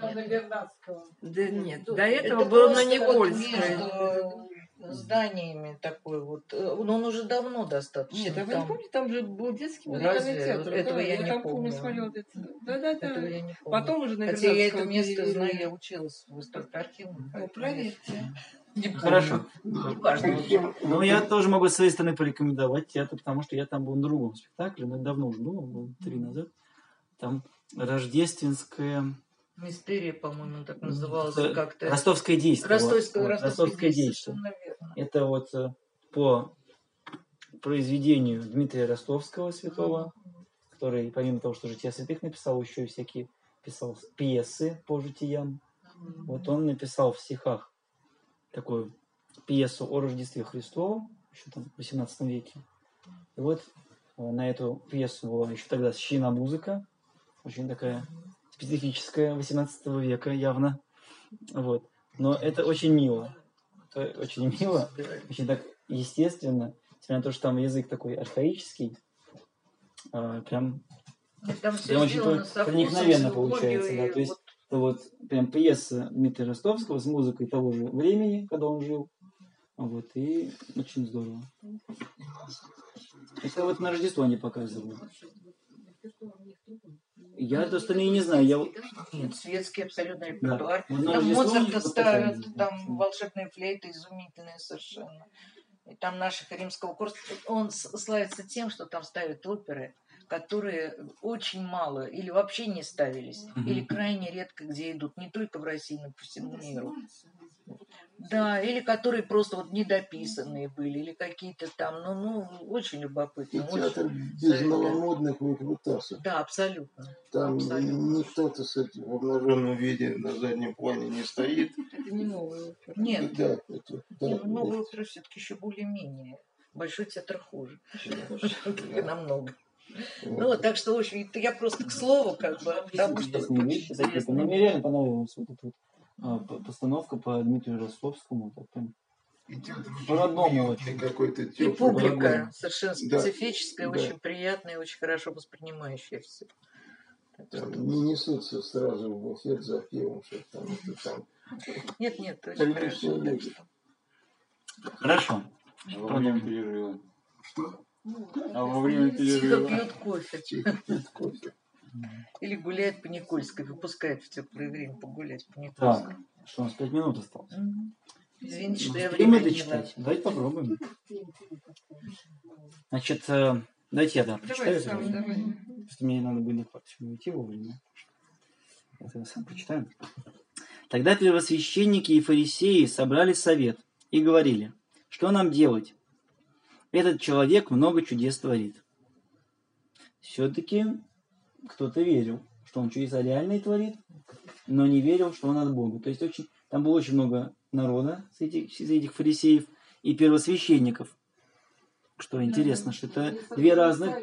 Да нет, до этого Это был на просто Никольской. Вот между зданиями такой вот. Но он уже давно достаточно. Нет, а вы не там. помните, там же был детский Разве? музыкальный театр. Этого да, я не там помню. смотрела. Да. Этого я не помню. Потом уже на Хотя я это Вернадского место перевели. знаю, я училась в историко-архивном. Ну, проверьте. Не помню. Хорошо. Неважно. Ну, я тоже могу с своей стороны порекомендовать театр, потому что я там был на другом спектакле, но это давно уже было 3 назад. Там рождественская... Мистерия, по-моему, так называлась Это как-то. Ростовское действо. Ростовское Ростовское действо. совершенно верно. Это вот по произведению Дмитрия Ростовского, святого, который, помимо того, что «Жития святых» написал, еще и всякие писал пьесы по житиям. Вот он написал в стихах такую пьесу о Рождестве Христовом, еще там в XVIII веке. И вот на эту пьесу была еще тогда сочинена музыка, очень такая специфическая, XVIII века явно. Вот. Но это очень мило. Это очень мило, очень так естественно, несмотря на то, что там язык такой архаический, прям очень проникновенно получается. Да. То есть это вот прям пьеса Дмитрия Ростовского с музыкой того же времени, когда он жил. Вот, и очень здорово. Это вот на Рождество они показывали. Я остальные не знаю. Нет, светский абсолютно репертуар. Да. Там Моцарта ставят, там волшебные флейты изумительные совершенно. И там наших римского курса. Он славится тем, что там ставят оперы, которые очень мало или вообще не ставились, или крайне редко где идут, не только в России, но по всему миру. Да, или которые просто вот недописанные были, или какие-то там, ну очень любопытно. И театр без новомодных выкрутасов. Да, абсолютно. Там абсолютно. никто-то с этим в обнаженном виде на заднем плане не стоит. Это не новая опера. Нет, Да, это, да, новый опера все-таки еще более-менее. Большой театр хуже. Намного. Ну вот, так что, в общем, я просто к слову, как бы, потому что... Но мне реально понравилась вот эта вот постановка по Дмитрию Ростовскому. Так прям по-родному очень. Какой-то И теплый. публика совершенно Да. специфическая, Да. очень приятная, очень хорошо воспринимающая все. Там не несутся сразу в буфет за пивом, что там, Нет, очень Конечно, хорошо. Так нет. что... Хорошо. Во время перерыва. А во время Тихо перерыва... пьют кофе. тихо пьют кофе. Или гуляет по Никольской, выпускает в теплое время погулять по Так, Никольской. что у нас 5 минут осталось. Извините, что я Успеем время это не читать? Давайте попробуем. Значит, давайте я прочитаю. Давай сам, давай. Потому что мне надо будет почему идти вовремя. Я сам прочитаю. Тогда первосвященники и фарисеи собрали совет и говорили, что нам делать? Этот человек много чудес творит. Все-таки кто-то верил, что он чудеса реальные творит, но не верил, что он от Бога. То есть там было очень много народа среди этих фарисеев и первосвященников. Что интересно, что это две разных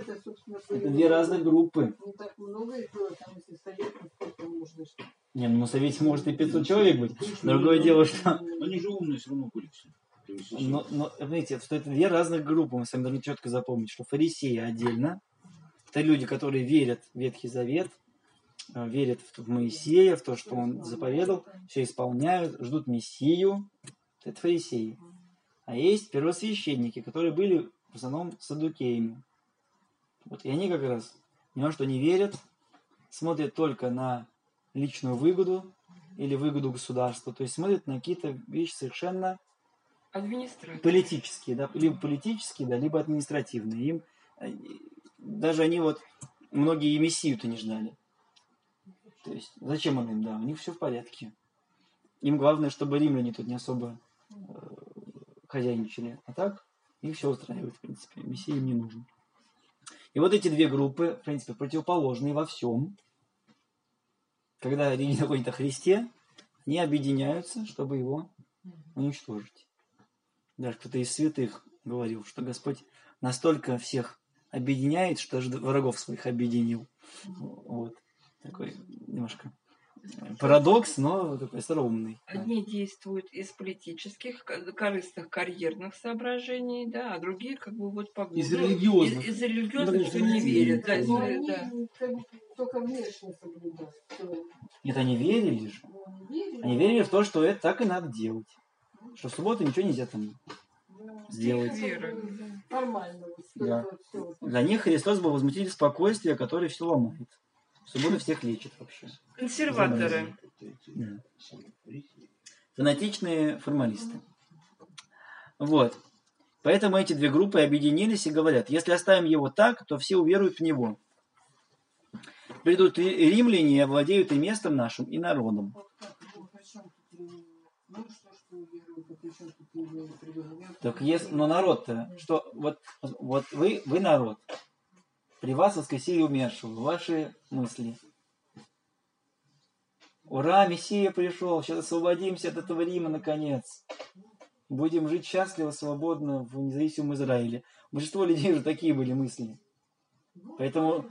группы. Не так много их было, там, если совет, сколько можно. Не, ну на совете может и 500 человек быть. Другое дело, что... Они же умные все равно были все. Но, понимаете, что это две разных группы. Мы с вами должны четко запомнить, что фарисеи отдельно. Это люди, которые верят в Ветхий Завет, верят в Моисея, в то, что он заповедал, все исполняют, ждут Мессию. Это фарисеи. А есть первосвященники, которые были в основном саддукеями. Вот, и они как раз ни во что не верят, смотрят только на личную выгоду или выгоду государства. То есть смотрят на какие-то вещи совершенно политические, да, либо политические, да, либо административные. Им даже они вот многие и Мессию-то не ждали. То есть зачем он им, да, у них все в порядке. Им главное, чтобы римляне тут не особо хозяйничали. А так их все устраивает, в принципе. Мессия им не нужен. И вот эти две группы, в принципе, противоположные во всем. Когда речь заходит о Христе, они объединяются, чтобы его уничтожить. Даже кто-то из святых говорил, что Господь настолько всех объединяет, что даже врагов своих объединил. Вот. Такой немножко парадокс, но такой остроумный. Одни действуют из политических, корыстных, карьерных соображений, да, а другие как бы вот по Из религиозных. Из религиозных, что не верят. Да, Но они да. только внешне соблюдают. Нет, они верили же. Они верили в то, что это так и надо делать. Что в субботу ничего нельзя там сделать. Вера. Формально. Да. Для них Христос был возмутитель спокойствия, который все ломает. В субботу всех лечит вообще. Консерваторы. Да. Фанатичные формалисты. Вот. Поэтому эти две группы объединились и говорят, если оставим его так, то все уверуют в него. Придут и римляне и овладеют и местом нашим, и народом. Так есть, но народ-то, что вот вы народ, при вас воскресили умершего, ваши мысли. Ура, Мессия пришел, сейчас освободимся от этого Рима наконец. Будем жить счастливо, свободно в независимом Израиле. Большинство людей уже такие были мысли. Поэтому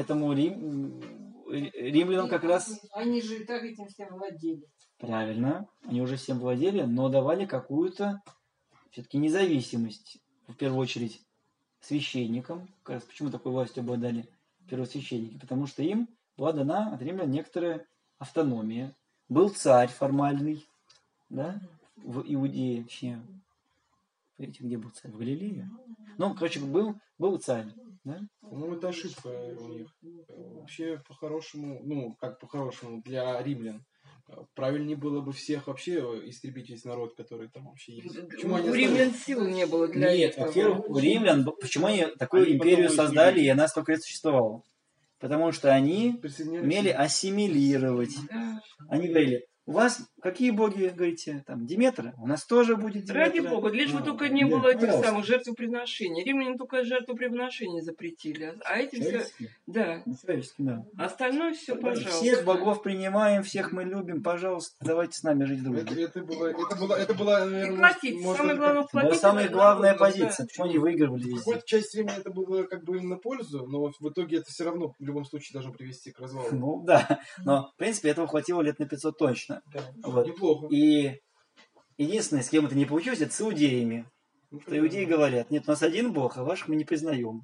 римлянам как раз... Они же и так этим всем владели. Правильно, они уже всем владели, но давали какую-то все-таки независимость, в первую очередь, священникам. Как раз почему такой властью обладали первосвященники? Потому что им была дана от римлян некоторая автономия. Был царь формальный, да, в Иудее, точнее, где был царь? В Галилее? Ну, короче, был царь, да? Ну, это ошибка у них. Вообще, по-хорошему, ну, как по-хорошему, для римлян, правильнее было бы всех вообще истребить весь народ, который там вообще есть. Почему У римлян сил не было для Нет, этого. во-первых, у римлян, почему они такую империю создали, и она столько лет существовала? Потому что они умели ассимилировать. Они говорили, у вас какие боги, говорите, там, Диметра? У нас тоже будет Диметра. Ради Бога, лишь бы только не Да, было этих пожалуйста. самых жертвоприношений. Римляне только жертвоприношения запретили, а эти все... Да. Человечески, да. Остальное все, пожалуйста. Всех богов принимаем, всех мы любим, пожалуйста, давайте с нами жить дружно. Это было, И наверное, платить. Самое главное Это была платить. самая главная народу, позиция. Почему они выигрывали везде? какую-то часть времени это было как бы им на пользу, но в итоге это все равно в любом случае должно привести к развалу. Ну да, но в принципе этого хватило лет на 500 точно. Да. Вот. Неплохо. И единственное, с кем это не получилось, это с иудеями. Что иудеи говорят, нет, у нас один бог, а ваших мы не признаем.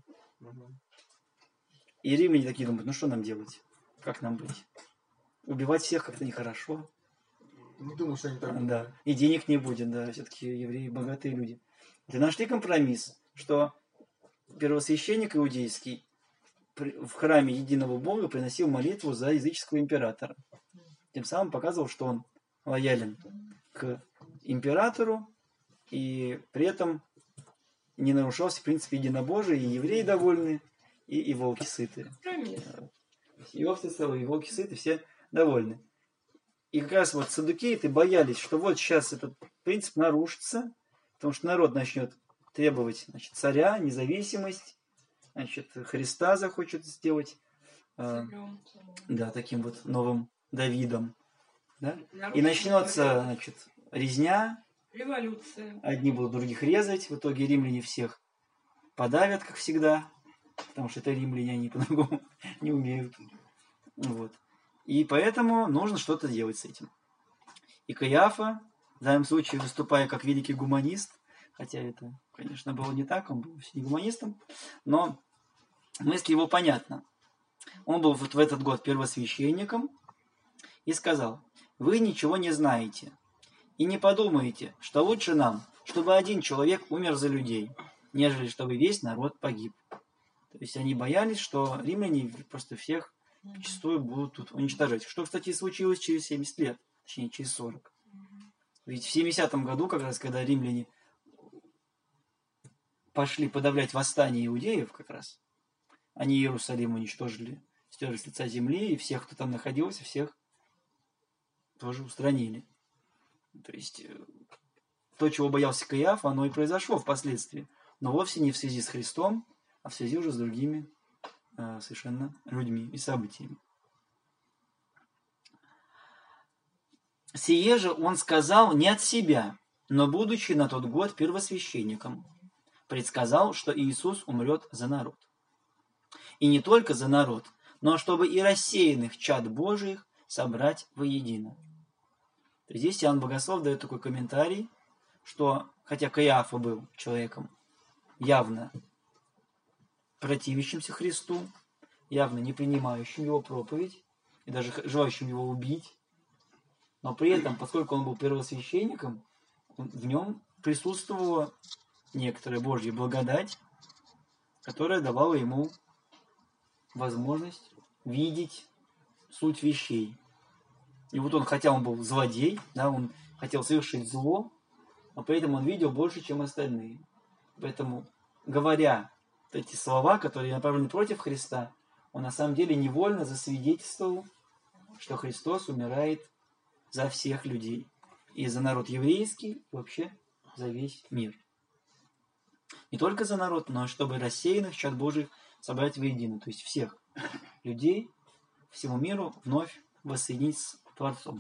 И римляне такие думают, ну что нам делать? Как нам быть? Убивать всех как-то нехорошо. Не думаю, что они так. Да. И денег не будет, да. Все-таки евреи богатые люди. И нашли компромисс, что первосвященник иудейский в храме единого Бога приносил молитву за языческого императора. Тем самым показывал, что он лоялен к императору и при этом не нарушался принцип единобожия, и евреи довольны, и волки сыты. И овцы целые, и волки сыты, все довольны. И как раз вот саддукеи-то боялись, что вот сейчас этот принцип нарушится, потому что народ начнет требовать, значит, царя, независимость, значит, Христа захочет сделать да, таким вот новым Давидом. Да? И начнется, значит, резня. Революция. Одни будут других резать. В итоге римляне всех подавят, как всегда. Потому что это римляне, они по-другому не умеют. Вот. И поэтому нужно что-то делать с этим. И Каиафа, в данном случае выступая как великий гуманист, хотя это, конечно, было не так, он был вовсе не гуманистом, но мысль его понятна. Он был вот в этот год первосвященником и сказал: вы ничего не знаете и не подумаете, что лучше нам, чтобы один человек умер за людей, нежели чтобы весь народ погиб. То есть они боялись, что римляне просто всех зачастую будут тут уничтожать. Что, кстати, и случилось через 70 лет, точнее через 40. Ведь в 70-м году, как раз, когда римляне пошли подавлять восстание иудеев, как раз, они Иерусалим уничтожили, стерли с лица земли, и всех, кто там находился, всех тоже устранили. То есть то, чего боялся Каиафа, оно и произошло впоследствии. Но вовсе не в связи с Христом, а в связи уже с другими совершенно людьми и событиями. Сие же он сказал не от себя, но, будучи на тот год первосвященником, предсказал, что Иисус умрет за народ. И не только за народ, но чтобы и рассеянных чад Божиих собрать воедино. То есть здесь Иоанн Богослов дает такой комментарий, что, хотя Каиафа был человеком явно противящимся Христу, явно не принимающим его проповедь и даже желающим его убить, но при этом, поскольку он был первосвященником, в нем присутствовала некоторая Божья благодать, которая давала ему возможность видеть суть вещей. И вот он, хотя он был злодей, да, он хотел совершить зло, но при этом он видел больше, чем остальные. Поэтому, говоря эти слова, которые направлены против Христа, он на самом деле невольно засвидетельствовал, что Христос умирает за всех людей. и за народ еврейский, и вообще за весь мир. Не только за народ, но и чтобы рассеянных чад Божьих собрать воедино, то есть всех людей всему миру вновь воссоединить с Творцом.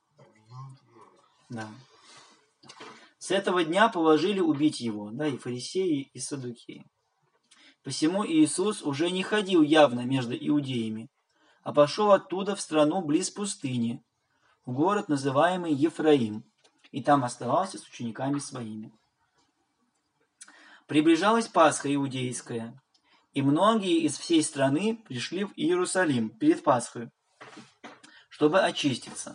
Да. С этого дня положили убить его, да, и фарисеи, и саддукеи. Посему Иисус уже не ходил явно между иудеями, а пошел оттуда в страну близ пустыни, в город, называемый Ефраим, и там оставался с учениками своими. Приближалась Пасха иудейская, и многие из всей страны пришли в Иерусалим перед Пасхой, чтобы очиститься.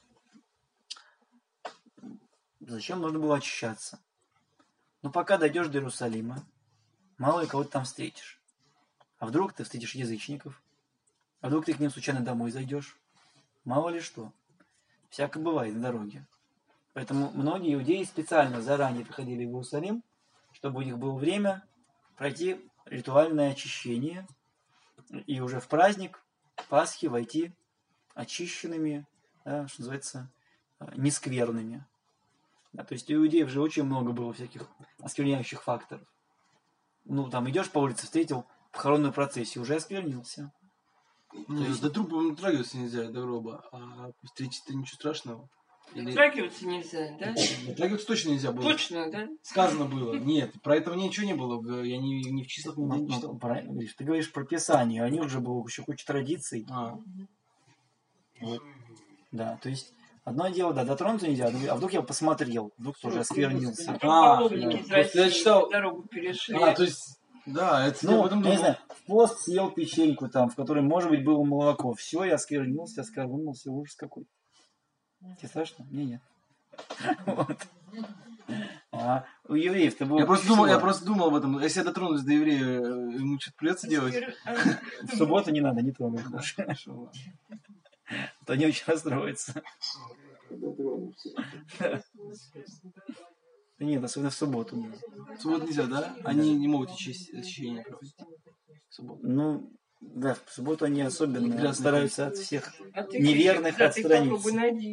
Зачем нужно было очищаться? Ну, пока дойдешь до Иерусалима, мало ли кого ты там встретишь. А вдруг ты встретишь язычников? А вдруг ты к ним случайно домой зайдешь? Мало ли что. Всякое бывает на дороге. Поэтому многие иудеи специально заранее приходили в Иерусалим, чтобы у них было время пройти ритуальное очищение и уже в праздник Пасхи войти очищенными, да, что называется, нескверными. Да, то есть у иудеев же очень много было всяких оскверняющих факторов. Ну, там идешь по улице, встретил похоронную процессию, уже осквернился. Есть... До трупа дотрагиваться нельзя, до гроба, а встретить-то ничего страшного. Дотрагиваться нельзя, да? Дотрагиваться точно нельзя было. Точно, да? Сказано было. Нет, про этого ничего не было. Я ни в числах нигде не читал. Ты говоришь про Писание, а у них уже было еще куча традиций. Вот. Да, то есть одно дело, да, дотронуться нельзя, а вдруг я посмотрел, вдруг тоже осквернился. Я читал. Дорогу перешли. То есть, да, это ну, я не знаю, в пост съел печеньку там, в которой, может быть, было молоко. Все, я осквернился, оскорбился, ужас какой. Тебе страшно? Мне нет. Вот. А у евреев-то было... Я просто думал об этом. Если я дотронусь до еврея, ему что-то придется делать? В субботу не надо, не трогай. То они очень расстроятся. Нет, особенно в субботу. В субботу нельзя, да? Они не могут очищение проводить. Ну, да, в субботу они особенно стараются от всех неверных отстраниться.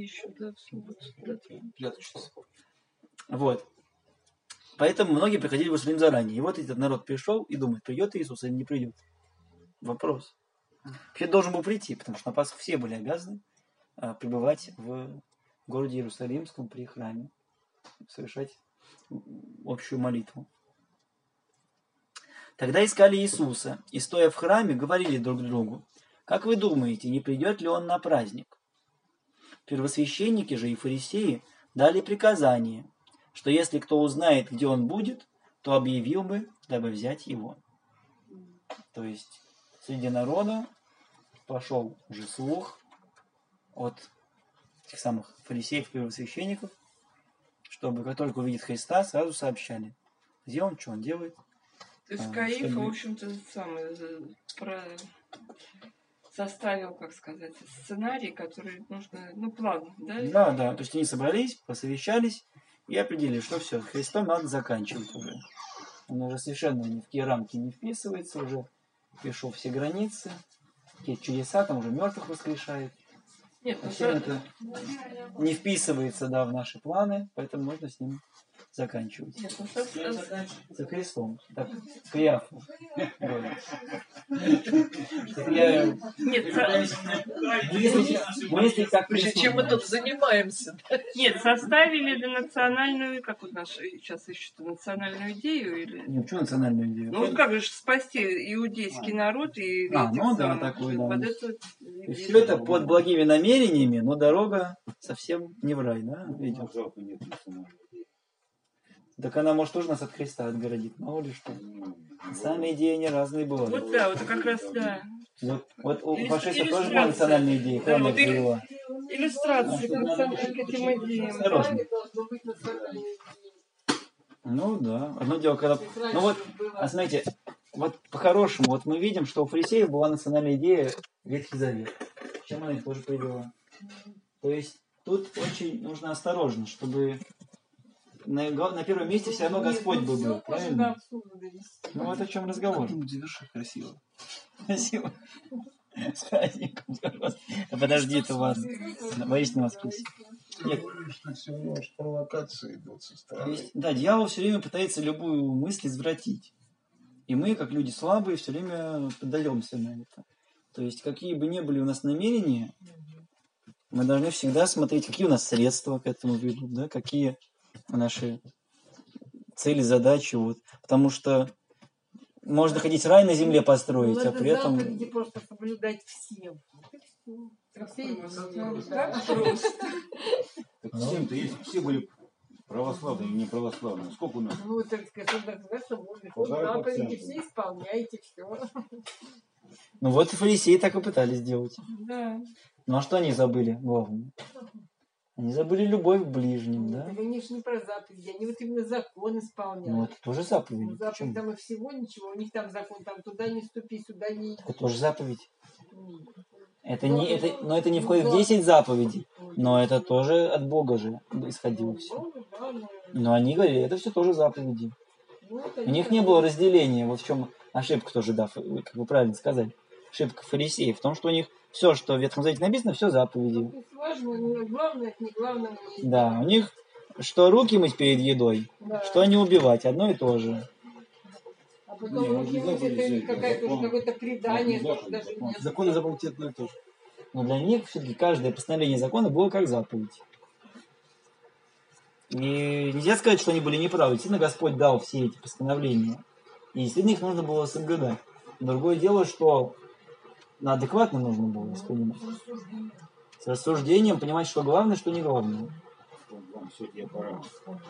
Вот. Поэтому многие приходили в Иерусалим заранее. И вот этот народ пришел и думает, придет Иисус или не придет. Вопрос. Вообще должен был прийти, потому что на Пасху все были обязаны пребывать в городе Иерусалимском при храме, совершать общую молитву. Тогда искали Иисуса, и, стоя в храме, говорили друг другу, «Как вы думаете, не придет ли он на праздник?» Первосвященники же и фарисеи дали приказание, что если кто узнает, где он будет, то объявил бы, дабы взять его. То есть среди народа пошел уже слух от тех самых фарисеев, первосвященников, чтобы как только увидит Христа, сразу сообщали, где он, что он делает. То есть Каиф, в общем-то, составил, как сказать, сценарий, который нужно, план, да? Да, то есть они собрались, посовещались и определили, что все, с Христом надо заканчивать уже. Он уже совершенно ни в какие рамки не вписывается, уже перешел все границы, какие-то чудеса, там уже мертвых воскрешает. Нет, все это не вписывается, да, в наши планы, поэтому можно с ним заканчивать. Нет, за Христом. Так, к Иафу. Мысли как чем мы тут занимаемся? Нет, составили ли национальную, как вот наши сейчас ищут, национальную идею? Или... Не, почему национальную идею? Ну, как же спасти иудейский народ и... да, такой, да. И все это под благими намерениями, но дорога совсем не в рай, да, видимо. Так она, может, тоже нас от Христа отгородит, мало ли что. Национальные идеи они разные бывают. Вот да, вот как раз да. Вот у фашистов тоже была национальная идея, кроме взрыва. Иллюстрации к этим идеям. Осторожно. Ну да, одно дело, когда... Ну вот, смотрите, вот по-хорошему, вот мы видим, что у фарисеев была национальная идея Ветхий Завет. К чему она их тоже привела? То есть тут очень нужно осторожно, чтобы... На первом месте все равно Господь был, правильно? Ну вот о чем разговор. Заверши красиво. Красиво. С праздником. Подожди, это вас. Воистину воскресенье. Нет. Что все немножко провокации идут со стороны. Да, дьявол все время пытается любую мысль извратить. И мы, как люди слабые, все время поддаемся на это. То есть, какие бы ни были у нас намерения, мы должны всегда смотреть, какие у нас средства к этому ведут, да, какие наши цели, задачи. Вот. Потому что можно хотеть рай на земле построить, а при этом... Заповеди просто соблюдать всем. Всем-то есть, все были православные и не православные. Сколько у нас? Ну, так сказать, заповеди все исполняйте, все. Ну вот и фарисеи так и пытались сделать. Да. Ну а что они забыли, главное? Они забыли любовь к ближним, да? Так они же не про заповеди, они вот именно закон исполняют. Ну это тоже заповедь. Ну, заповедь там и всего ничего, у них там закон, там туда не ступи, сюда не иди. Это тоже заповедь. Это не входит в 10 заповедей, но это тоже от Бога же исходило все. Но они говорили, это все тоже заповеди. У них не было разделения. Вот в чем ошибка тоже, да, как вы правильно сказали. Ошибка фарисеев в том, что у них все, что в Ветхом Завете написано, все заповеди. Важно, главное, это не главное. Да, у них что руки мыть перед едой, Да. что не убивать, одно и то же. А потом это какое-то предание, тоже даже нет. Закон и заповедь одно и то же. Но для них все-таки каждое постановление закона было как заповедь. И нельзя сказать, что они были неправы. Действительно, Господь дал все эти постановления. И действительно их нужно было соблюдать. Другое дело, что адекватно нужно было воспринимать. С рассуждением понимать, что главное, что не главное. Вам все, я пора.